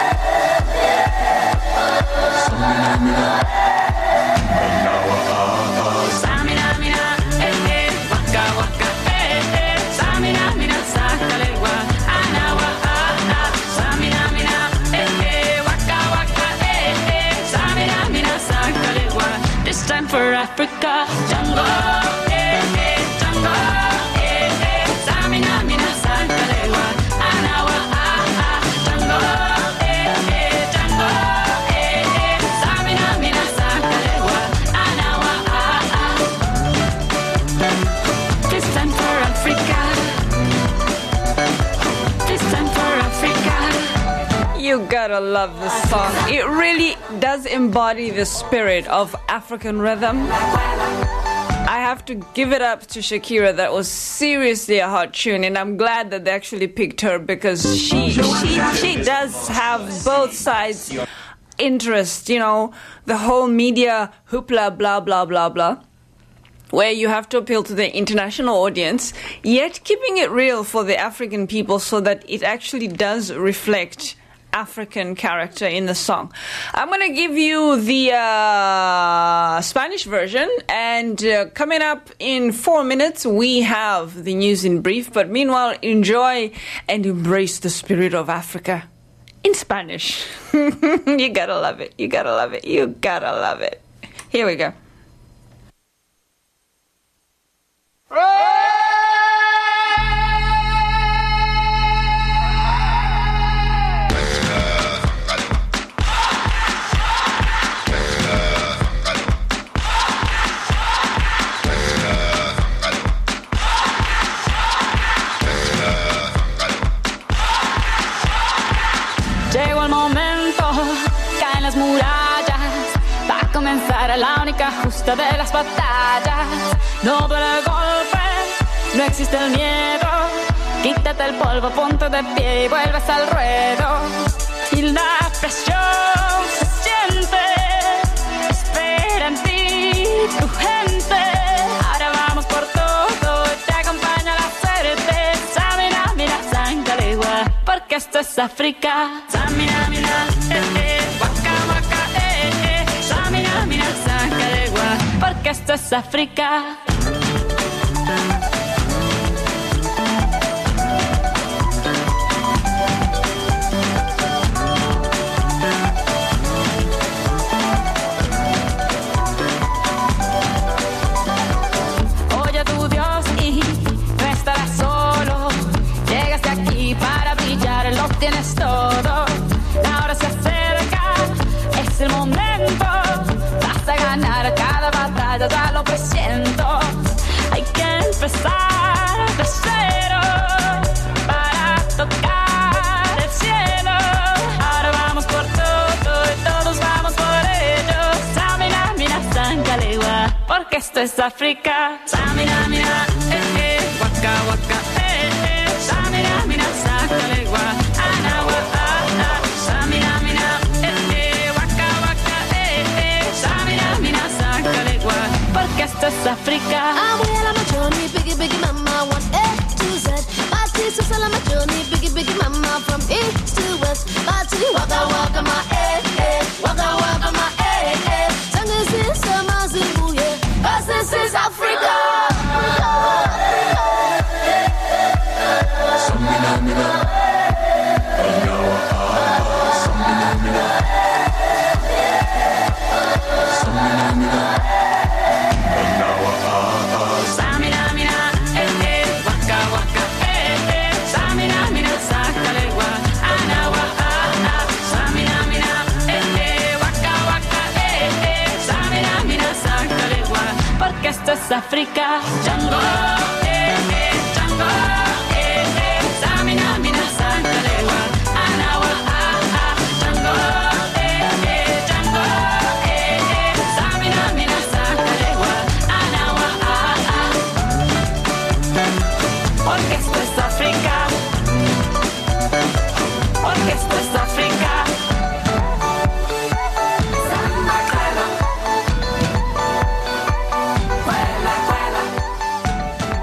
Samina, mina. Anawa, ah, Samina, mina, eh, eh. Waka, waka, eh, eh. Samina, mina, sangalewa. Anawa, ah, ah. Samina, mina, Africa. Jungle, eh, eh, jungle, eh, eh. Samina, mina, sankalewa, anawa, ah, ah. Jungle, eh, eh, jungle, eh, eh. Samina, mina, sankalewa, anawa, ah, ah. This time for Africa. This time for Africa. You gotta love this song. It really does embody the spirit of African rhythm. I have to give it up to Shakira. That was seriously a hot tune, and I'm glad that they actually picked her because she she she does have both sides interest, you know, the whole media hoopla blah blah blah blah, where you have to appeal to the international audience, yet keeping it real for the African people so that it actually does reflect African character in the song. I'm going to give you the uh, Spanish version, and uh, coming up in four minutes, we have the news in brief. But meanwhile, enjoy and embrace the spirit of Africa in Spanish. You gotta love it. You gotta love it. You gotta love it. Here we go. Llegó el momento, caen las murallas, va a comenzar la única justa de las batallas. No duele el golpe, no existe el miedo, quítate el polvo, ponte de pie y vuelves al ruedo. Y la presión se siente, espera en ti tu gente. Ahora vamos por todo, te acompaña la suerte. Samina, mira, sangalewa, porque esto es África. Samina, mira, eh, eh, waka, waka, eh, eh. Samina, mira, sangalewa, porque esto es África. Oye a tu Dios y no estarás solo. Llegaste aquí para brillar, lo tienes todo. La hora se acerca, es el momento. Vas a ganar cada batalla, ya lo presiento. Hay que empezar de cero para tocar el cielo. Ahora vamos por todo y todos vamos por ello. Samina, mira, sangalewa, porque esto es África. Samina, mira, eh, eh, waka, waka, eh, eh. Samina, mira, sangalewa, anawa, ah, ah. Samina, mira, eh, eh, waka, waka, eh, eh. Samina, mira, sangalewa, porque esto es África. I'm well on my journey, biggie, biggie, mama, one A to Z. My sister's all on my journey, biggie, biggie, mama, from east to west. My city, waka, waka, my eh, eh, waka, waka, my eh, eh. Tango is summer, Zimbabwe, cause this is Africa. Samina, mina, anawa, ah, samina, mina, samina, mina, anawa, ah, Samina, mira, eh, eh, waka, waka, eh, eh. Samina, mira, sangalewa, anawa, ah, ah. Samina, mira, eh, eh, waka, waka, eh, eh. Samina, mira, sangalewa, porque esto es África. Jungle, eh, eh, jungle, eh, eh. Samina, mira, sangalewa, anawa, ah, ah. Jungle, eh, eh, jungle, eh, eh. Samina, mira, sangalewa, anawa, ah, ah. Porque esto es África. Porque esto es África. Samba, cuela. Cuela, cuela.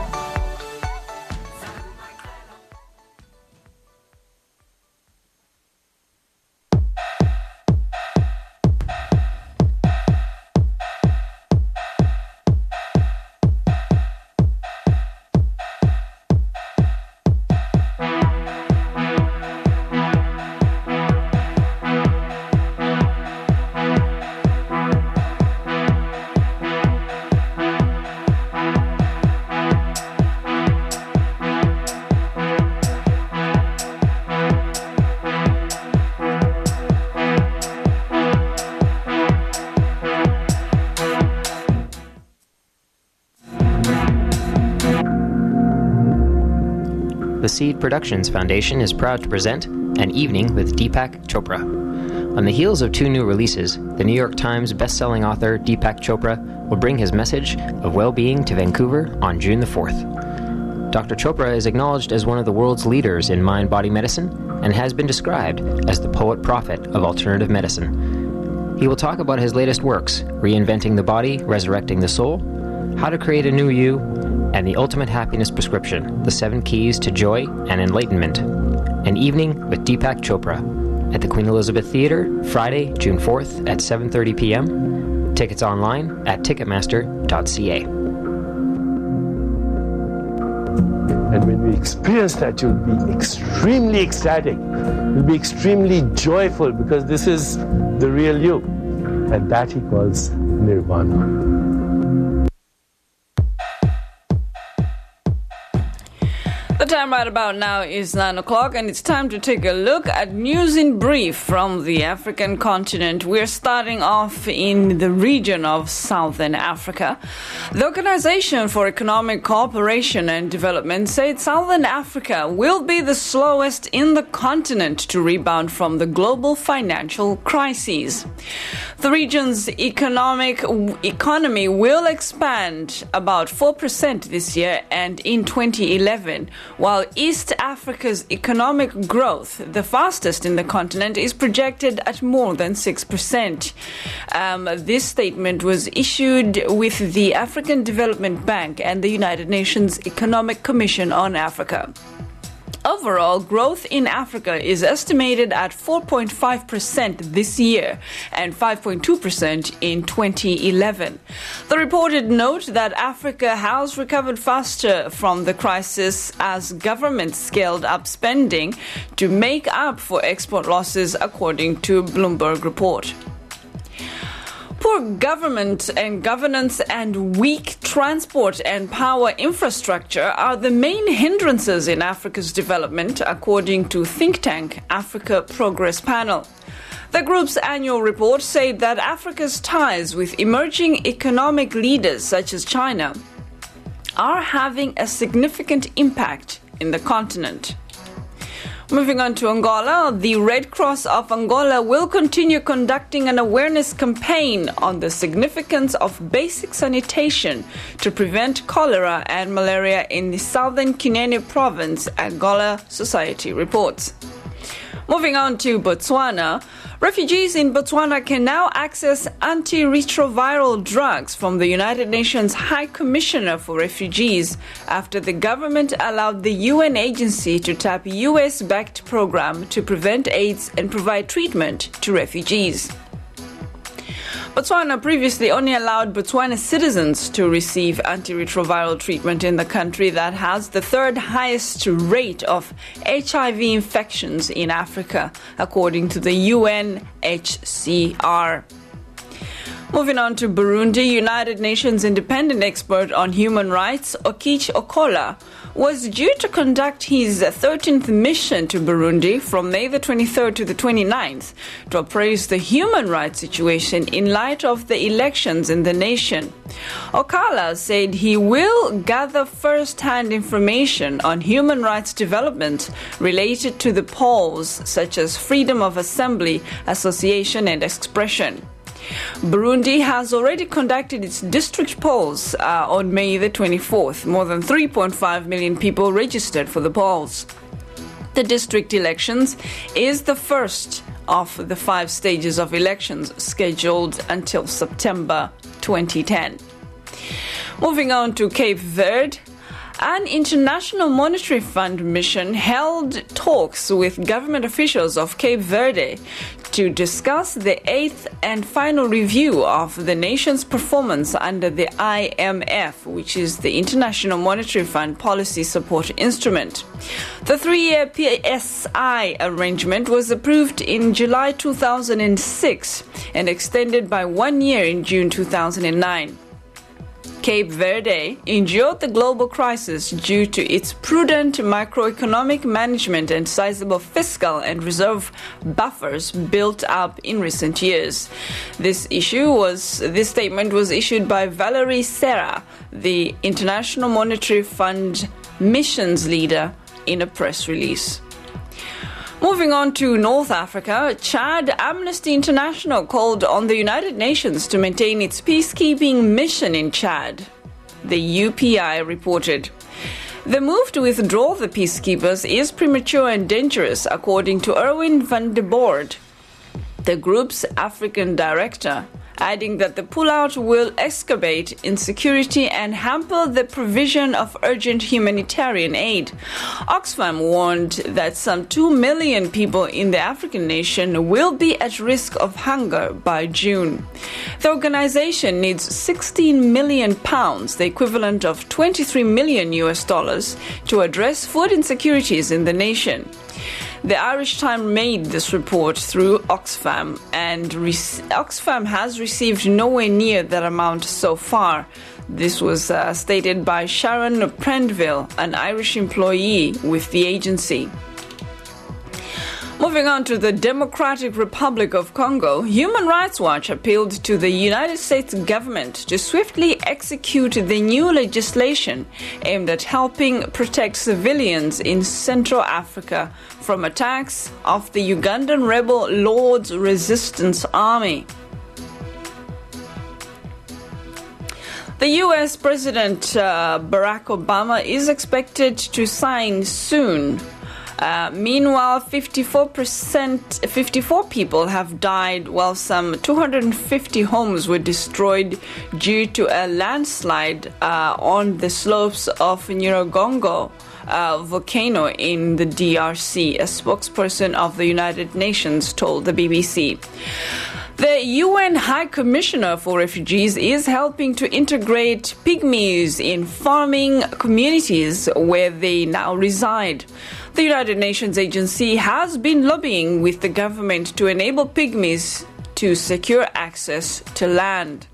the Seed Productions Foundation is proud to present An Evening with Deepak Chopra. On the heels of two new releases, the New York Times best-selling author Deepak Chopra will bring his message of well-being to Vancouver on June the fourth. Doctor Chopra is acknowledged as one of the world's leaders in mind-body medicine and has been described as the poet-prophet of alternative medicine. He will talk about his latest works, Reinventing the Body, Resurrecting the Soul, How to Create a New You, and The Ultimate Happiness Prescription, The Seven Keys to Joy and Enlightenment. An Evening with Deepak Chopra at the Queen Elizabeth Theatre, Friday, June fourth at seven thirty p.m. Tickets online at ticketmaster dot c a. And when we experience that, you'll be extremely ecstatic. You'll be extremely joyful because this is the real you. And that he calls Nirvana. The time right about now is nine o'clock, and it's time to take a look at news in brief from the African continent. We're starting off in the region of Southern Africa. The Organization for Economic Cooperation and Development said Southern Africa will be the slowest in the continent to rebound from the global financial crises. The region's economic economy will expand about four percent this year and in twenty eleven. While East Africa's economic growth, the fastest in the continent, is projected at more than six percent. Um, this statement was issued with the African Development Bank and the United Nations Economic Commission on Africa. Overall, growth in Africa is estimated at four point five percent this year and five point two percent in twenty eleven. The reported note that Africa has recovered faster from the crisis as governments scaled up spending to make up for export losses, according to Bloomberg report. Poor government and governance and weak transport and power infrastructure are the main hindrances in Africa's development, according to think tank Africa Progress Panel. The group's annual report said that Africa's ties with emerging economic leaders such as China are having a significant impact in the continent. Moving on to Angola, the Red Cross of Angola will continue conducting an awareness campaign on the significance of basic sanitation to prevent cholera and malaria in the southern Cunene province, Angola Society reports. Moving on to Botswana, refugees in Botswana can now access antiretroviral drugs from the United Nations High Commissioner for Refugees after the government allowed the U N agency to tap U S-backed program to prevent AIDS and provide treatment to refugees. Botswana previously only allowed Botswana citizens to receive antiretroviral treatment in the country that has the third highest rate of H I V infections in Africa, according to the U N H C R. Moving on to Burundi, United Nations independent expert on human rights, Okich Okola, was due to conduct his thirteenth mission to Burundi from May the twenty-third to the twenty-ninth to appraise the human rights situation in light of the elections in the nation. Okala said he will gather first-hand information on human rights development related to the polls, such as freedom of assembly, association, and expression. Burundi has already conducted its district polls uh, on May the twenty-fourth. More than three point five million people registered for the polls. The district elections is the first of the five stages of elections scheduled until September twenty ten. Moving on to Cape Verde, an International Monetary Fund mission held talks with government officials of Cape Verde to discuss the eighth and final review of the nation's performance under the I M F, which is the International Monetary Fund Policy Support Instrument. The three-year P S I arrangement was approved in July two thousand six and extended by one year in June two thousand nine. Cape Verde endured the global crisis due to its prudent macroeconomic management and sizable fiscal and reserve buffers built up in recent years. This issue was this statement was issued by Valerie Serra, the International Monetary Fund missions leader in a press release. Moving on to North Africa, Chad, Amnesty International called on the United Nations to maintain its peacekeeping mission in Chad. The U P I reported. The move to withdraw the peacekeepers is premature and dangerous, according to Erwin van de Boord, the group's African director, adding that the pullout will exacerbate insecurity and hamper the provision of urgent humanitarian aid. Oxfam warned that some two million people in the African nation will be at risk of hunger by June. The organization needs sixteen million pounds, the equivalent of twenty-three million U S dollars, to address food insecurities in the nation. The Irish Times made this report through Oxfam, and re- Oxfam has received nowhere near that amount so far. This was uh, stated by Sharon Prendeville, an Irish employee with the agency. Moving on to the Democratic Republic of Congo, Human Rights Watch appealed to the United States government to swiftly execute the new legislation aimed at helping protect civilians in Central Africa from attacks of the Ugandan rebel Lord's Resistance Army. The U S President uh, Barack Obama is expected to sign soon. Uh, meanwhile, fifty-four percent, fifty-four people have died, while some two hundred fifty homes were destroyed due to a landslide uh, on the slopes of Nyiragongo uh, volcano in the D R C, a spokesperson of the United Nations told the B B C. The U N High Commissioner for Refugees is helping to integrate pygmies in farming communities where they now reside. The United Nations agency has been lobbying with the government to enable pygmies to secure access to land.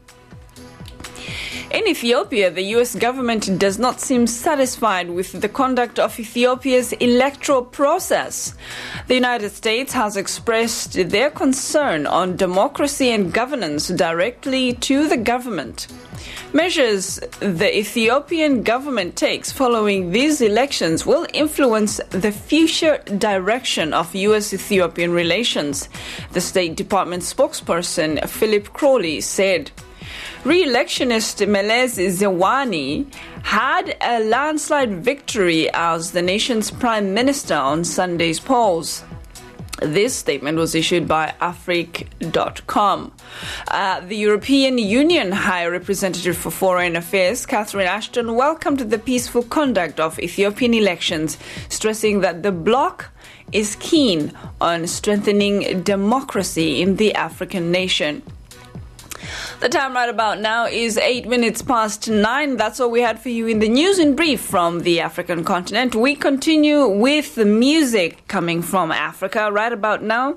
In Ethiopia, the U S government does not seem satisfied with the conduct of Ethiopia's electoral process. The United States has expressed their concern on democracy and governance directly to the government. Measures the Ethiopian government takes following these elections will influence the future direction of U S-Ethiopian relations, the State Department spokesperson Philip Crowley said. Re-electionist Meles Zenawi had a landslide victory as the nation's prime minister on Sunday's polls. This statement was issued by Afrique dot com. Uh, the European Union High Representative for Foreign Affairs, Catherine Ashton, welcomed the peaceful conduct of Ethiopian elections, stressing that the bloc is keen on strengthening democracy in the African nation. The time right about now is eight minutes past nine. That's all we had for you in the news in brief from the African continent. We continue with the music coming from Africa right about now.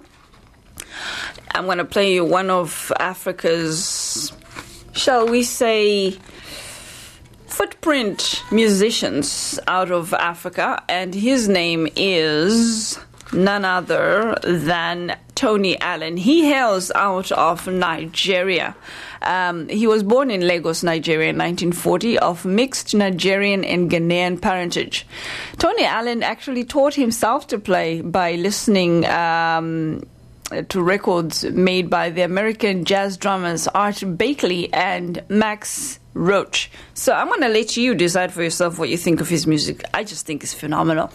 I'm going to play you one of Africa's, shall we say, footprint musicians out of Africa, and his name is none other than Tony Allen. He hails out of Nigeria. Um, he was born in Lagos, Nigeria in nineteen forty, of mixed Nigerian and Ghanaian parentage. Tony Allen actually taught himself to play by listening um, to records made by the American jazz drummers Art Blakey and Max Roach. So I'm going to let you decide for yourself what you think of his music. I just think it's phenomenal.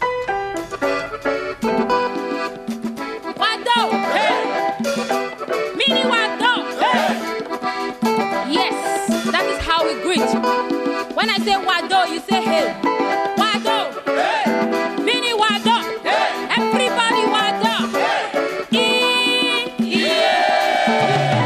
When I say Wado, you say hey. Wado, hey. Mini Wado, hey. Everybody Wado, hey. E- yeah.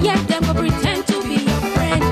Yeah, them go pretend to be your friend.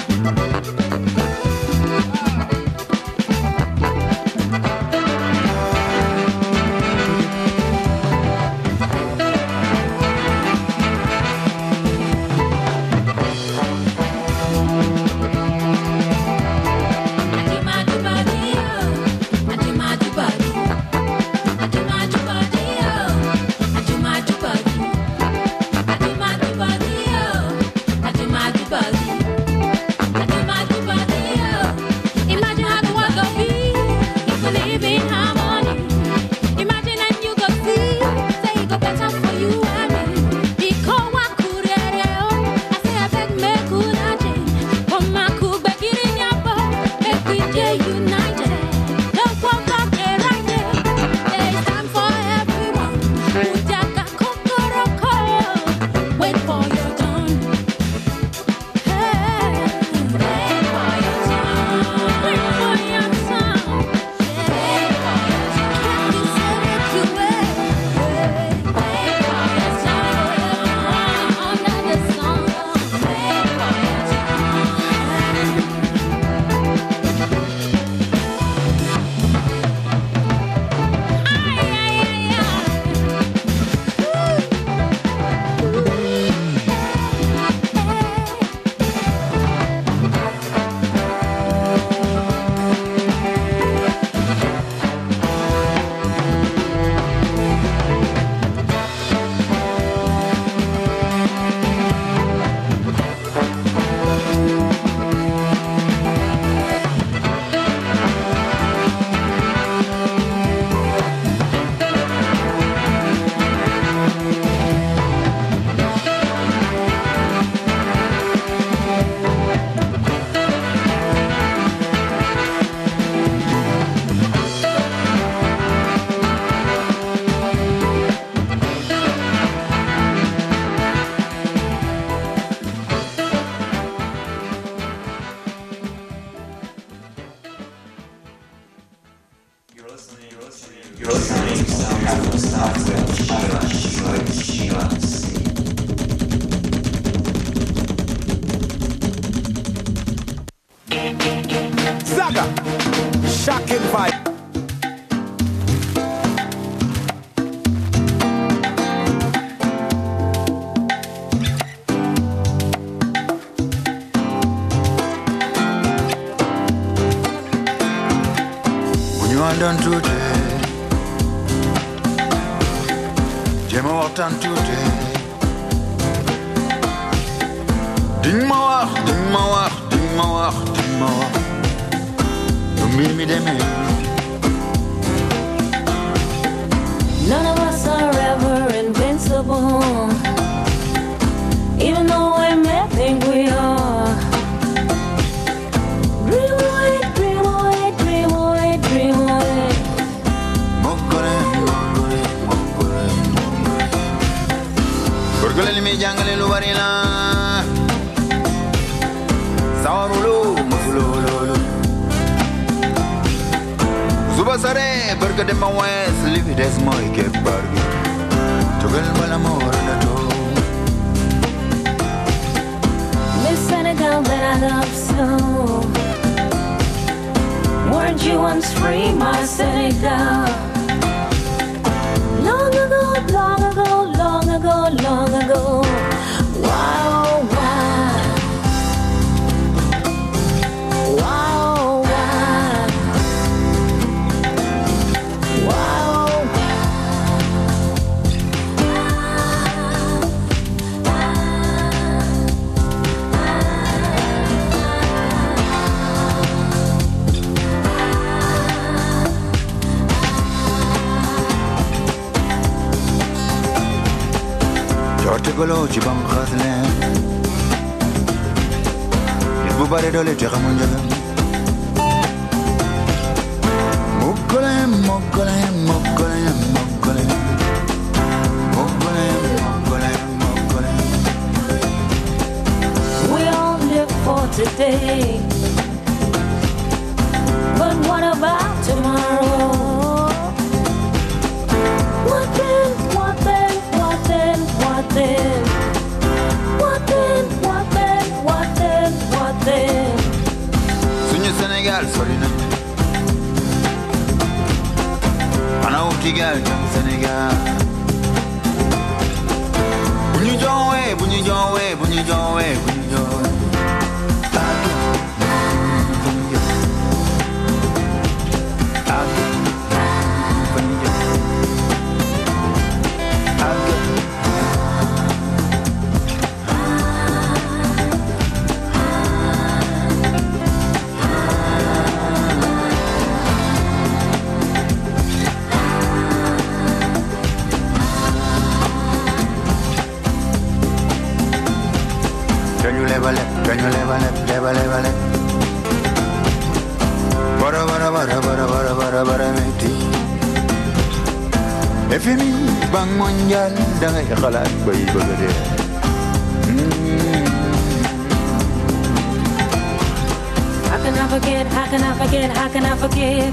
Zaga, shocking vibe. When you are done today, Jema walked on today. Ding ma wax, ding ma wax, ding ma wax, ding ma wax. You mean me dem. None of us are ever invincible, even though we may think we are. Dream away, dream away, dream away, dream away. Mokore, mokore, mokore, mokore. Gorgole li mi jangale lu bari la. Sawarulo, musulolo. Zubasare, burger de ma west, live it as my get burger. Togel malamor na to. Miss Senegal that I love so. Weren't you once free, my Senegal? Long ago, long ago, long ago, long ago. Wow, wow. Wow, wow. Wow. Jortegolo jibam khazle. Isbu bare dole jagamun jagam. Mokole, mokole, mokole, mokole. Mokole, mokole, mokole. We all live for today, but what about tomorrow? What then, what then, what then, what then? What then, Senegal, sorry na. Panauti girl from Senegal. Bunyi jowe, bunyi jowe, bunyi jowe, bunyi jowe. Can you level up, level, level up? Bara, bara, bara, bara, bara, bara, bara, meti. F M I Bank Mondial dengan ikhalat bayi bagade. How can I forget, how can I forget, how can I forget?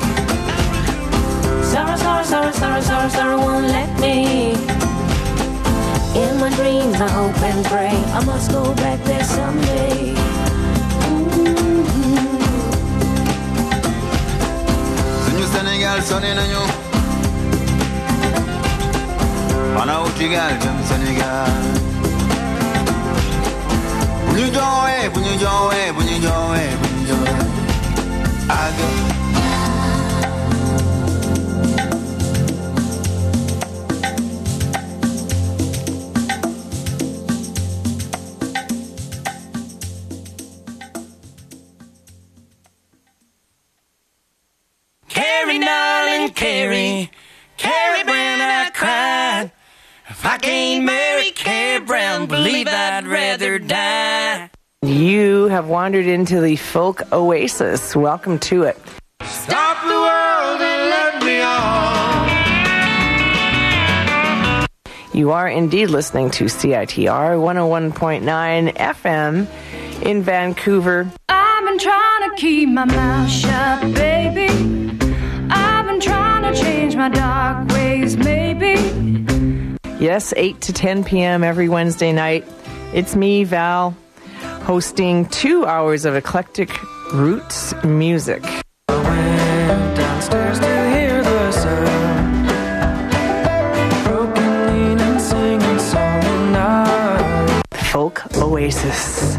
Sorrow, sorrow, sorrow, sorrow, sorrow, sorrow won't let me. In my dreams I hope and pray I must go back there someday. Mm-hmm. Senyu Senegal sonne nañu Ana uti gal jëm Senegal. Buñu jowe, buñu jowe, buñu jowe, buñu jowe. Aga Carrie, Carrie Brown, I cried. If I can't marry Carrie Brown, believe I'd rather die. You have wandered into the folk oasis. Welcome to it. Stop the world and let me on. You are indeed listening to C I T R one oh one point nine F M in Vancouver. I've been trying to keep my mouth shut, baby. I've been trying to change my dark ways, maybe. Yes, eight to ten p.m. every Wednesday night. It's me, Val, hosting two hours of eclectic roots music. I went downstairs to hear the sound. Broken, lean and singing song night. Folk Oasis.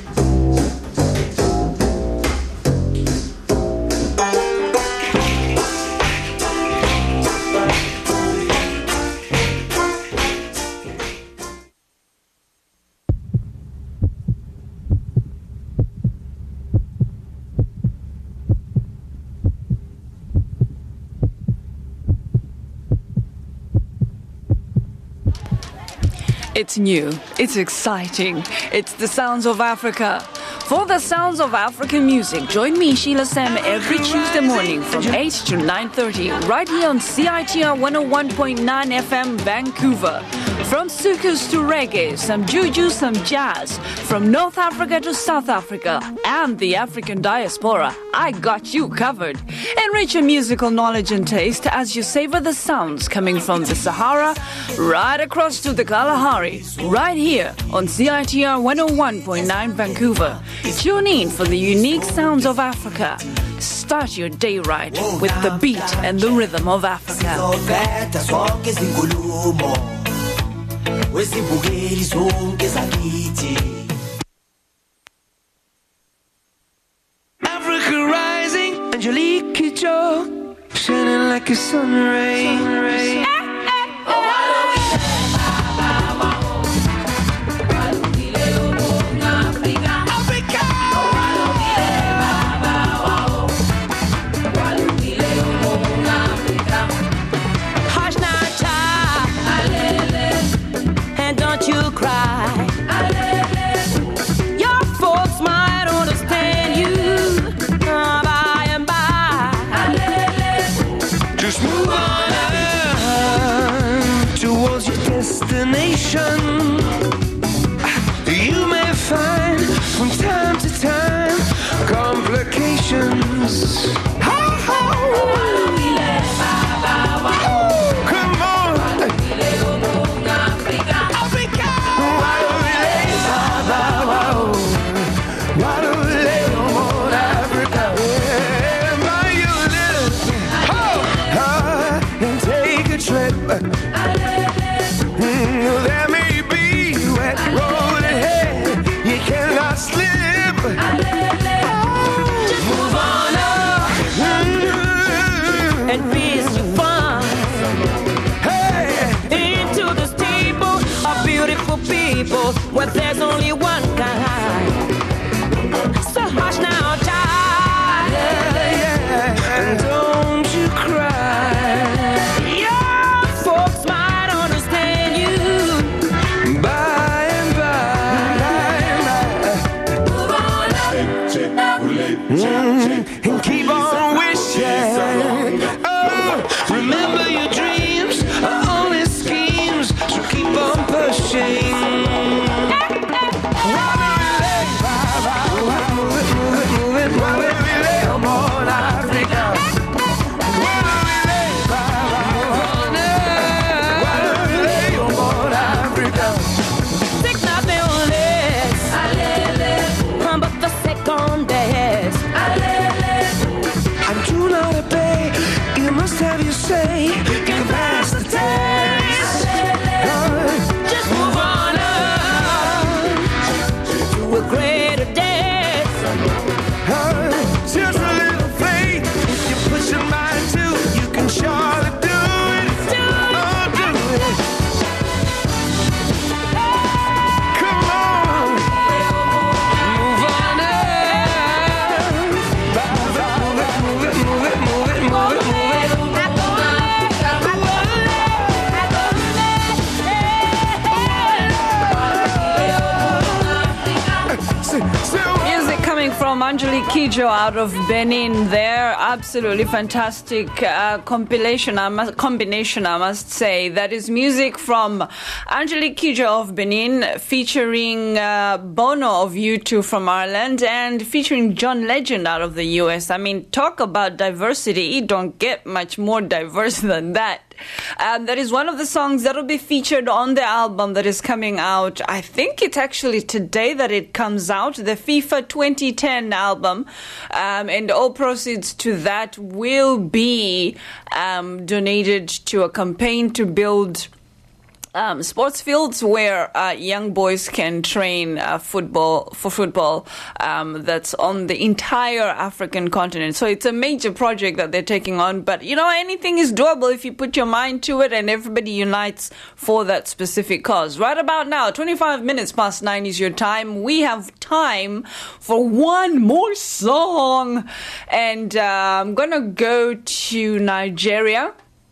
It's new, it's exciting, it's the sounds of Africa. For the sounds of African music, join me, Sheila Sam, every Tuesday morning from eight to nine thirty, right here on C I T R one oh one point nine F M, Vancouver. From soukous to reggae, some juju, some jazz. From North Africa to South Africa and the African diaspora, I got you covered. Enrich your musical knowledge and taste as you savor the sounds coming from the Sahara right across to the Kalahari, right here on C I T R one oh one point nine Vancouver. Tune in for the unique sounds of Africa. Start your day right with the beat and the rhythm of Africa. Africa rising, Angelique Kidjo, shining like a sun ray. Sun ray. You cry. Your folks might understand you uh, by and by. Just move on towards your destination. You may find from time to time complications. Come on. and peace you find. Hey, into the steeple of beautiful people where there's only one kind. So hush now, child, and don't you cry. Your folks might understand you by and by. Move on up, mm, and keep on wishing. Oh, remember your dreams are only schemes, so keep on pushing. Have you say you can pass the test? Just move on up to a greater depth. Just a little faith. If you push your mind to, you can surely do it. Do it. Oh, do it. Come on, move on up. Move it, move it, move it, move it, move it. Music coming from Angelique Kidjo out of Benin there. Absolutely fantastic uh, compilation, I must, combination, I must say. That is music from Angelique Kidjo of Benin featuring uh, Bono of U two from Ireland and featuring John Legend out of the U S. I mean, talk about diversity. You don't get much more diverse than that. Um, that is one of the songs that will be featured on the album that is coming out. I think it's actually today that it comes out, the FIFA twenty ten album. Um, and all proceeds to that will be um, donated to a campaign to build Um, sports fields where uh, young boys can train uh, football for football um, that's on the entire African continent. So it's a major project that they're taking on. But, you know, anything is doable if you put your mind to it and everybody unites for that specific cause. Right about now, twenty-five minutes past nine is your time. We have time for one more song. And uh, I'm going to go to Nigeria.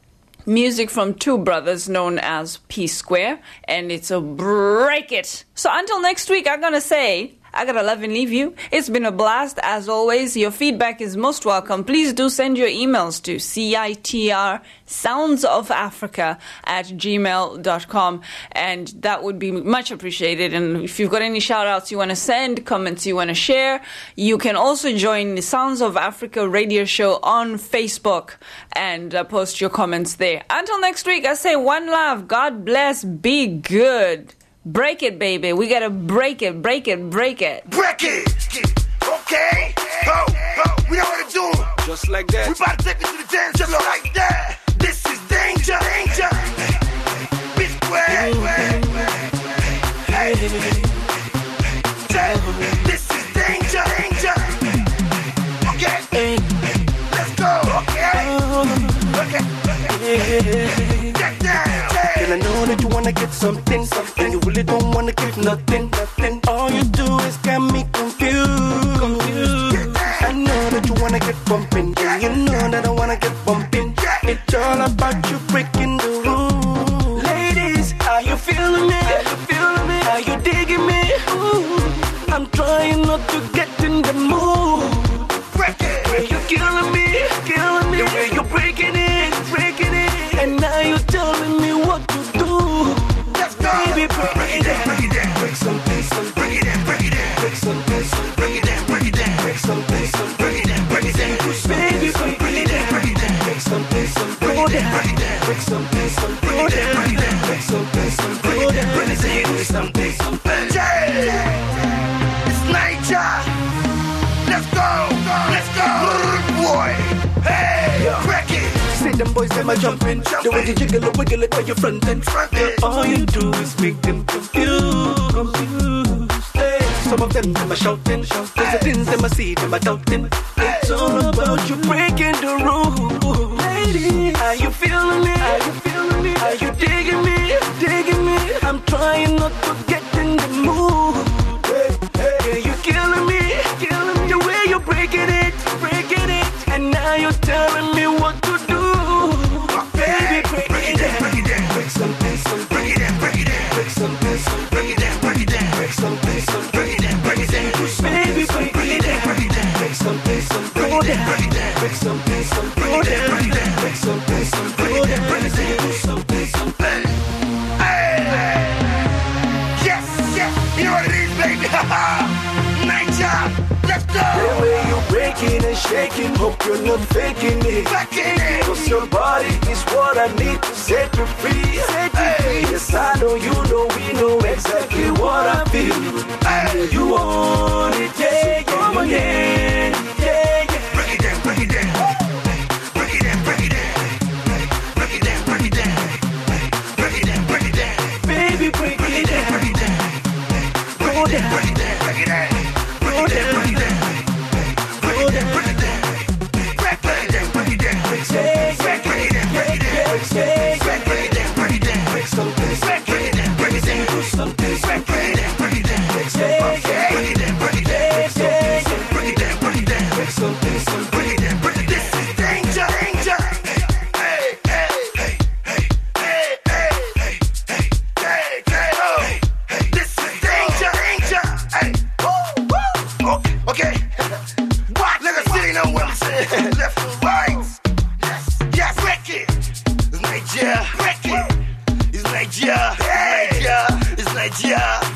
Music from two brothers known as P Square, and it's a break it. So until next week, I'm gonna say I gotta love and leave you. It's been a blast as always. Your feedback is most welcome. Please do send your emails to C I T R sounds of africa at gmail dot com, and that would be much appreciated. And if you've got any shout outs you want to send, comments you want to share, you can also join the Sounds of Africa radio show on Facebook and uh, post your comments there. Until next week, I say one love, God bless, be good. Break it, baby. We gotta break it, break it, break it. Break it! Okay? Oh, oh, we know what to do. Just like that. We about to take it to the dance just like that. This is danger, danger. Big square. Hey, this is danger, danger. Okay? Let's go. Okay? Okay. Get down. And I know that you wanna get something, and you really don't wanna give nothing, nothing. All you do is get me confused. confused. I know that you wanna get bumping, and you know that I wanna get bumping. It's all about you breaking the rules. Ladies, are you feeling me? Are you feeling me? Are you digging me? Ooh, I'm trying not to get in the mood. Break it. Where you killing me, killing me. The way you're breaking it, breaking it. And now you're telling me what to do. Let's go. Baby, break, break it down, break it down. Break something, something. Break it down, break it down. Break something, something. Break it down, break it down. Break something, something. Break it down, break it down. Baby, break, break it down, break it down. Break something, something. Break it down, break it down. Break something, something. Break it down, break it down. Break something, something. Break it down, break it down. Break something, something. It's Niger. Let's go, let's go, boy. Hey, crack it. See them boys, them a jumping. The way you jiggle it, wiggle it while you're frontin'. All you do is make them confused. confused. Hey, some of them, them a shouting. There's the things them a see, them a doubting. It's all about you breaking the rules. lady, are you feeling me? Are you feeling me? Are you digging me? Digging me? I'm trying not to get in the mood. Hey, hey, yeah, you killing me, killing me. The way you're breaking it, breaking it, and now you're telling me what to do. Baby, break, break it down, break it down, break something, some, break it down, break it down, break something, some, break it down, break it down, break something, some, break it down, break it down. Baby, break, break it down, break it down, break something, some, break it down, break it down, break something, some, break it down, break it down, break something, some, break it down, break it down, do something, something. Hey, yes, yes, you know what it is, baby. Night job, let's go. The way you're breaking and shaking, hope you're not faking it. Faking it. Cause your body is what I need to set you free. Set you free. Yes, I know you know we know exactly what I feel. Hey. You want it, yeah, come again, yeah, yeah. Break it down, break it down. Break it down, break it down. Break it down, break it down. Break it down, break it down. Baby, break it down, break it down. Break it down, break it down, break it down. Break it down, break it down. Break it down, break it down. Break it down, break it down. Break it down, break it down. Break it down, break it down. Break it down, break something. Break it down, break it down. Do something. Break it down, break it down. Break something. Break it down, break it down. Break it down, break it down. Break something. Break it down, break it down. This is danger, danger. Hey, hey, hey, hey, hey, hey, hey, hey, hey, hey, oh. This is danger, danger. Hey, woo, woo. Okay, okay. What? Let us see now what I'm saying. Left and right. Yes, yes. Break it. It's Nigeria. Break it. It's Nigeria. Hey, it's Nigeria.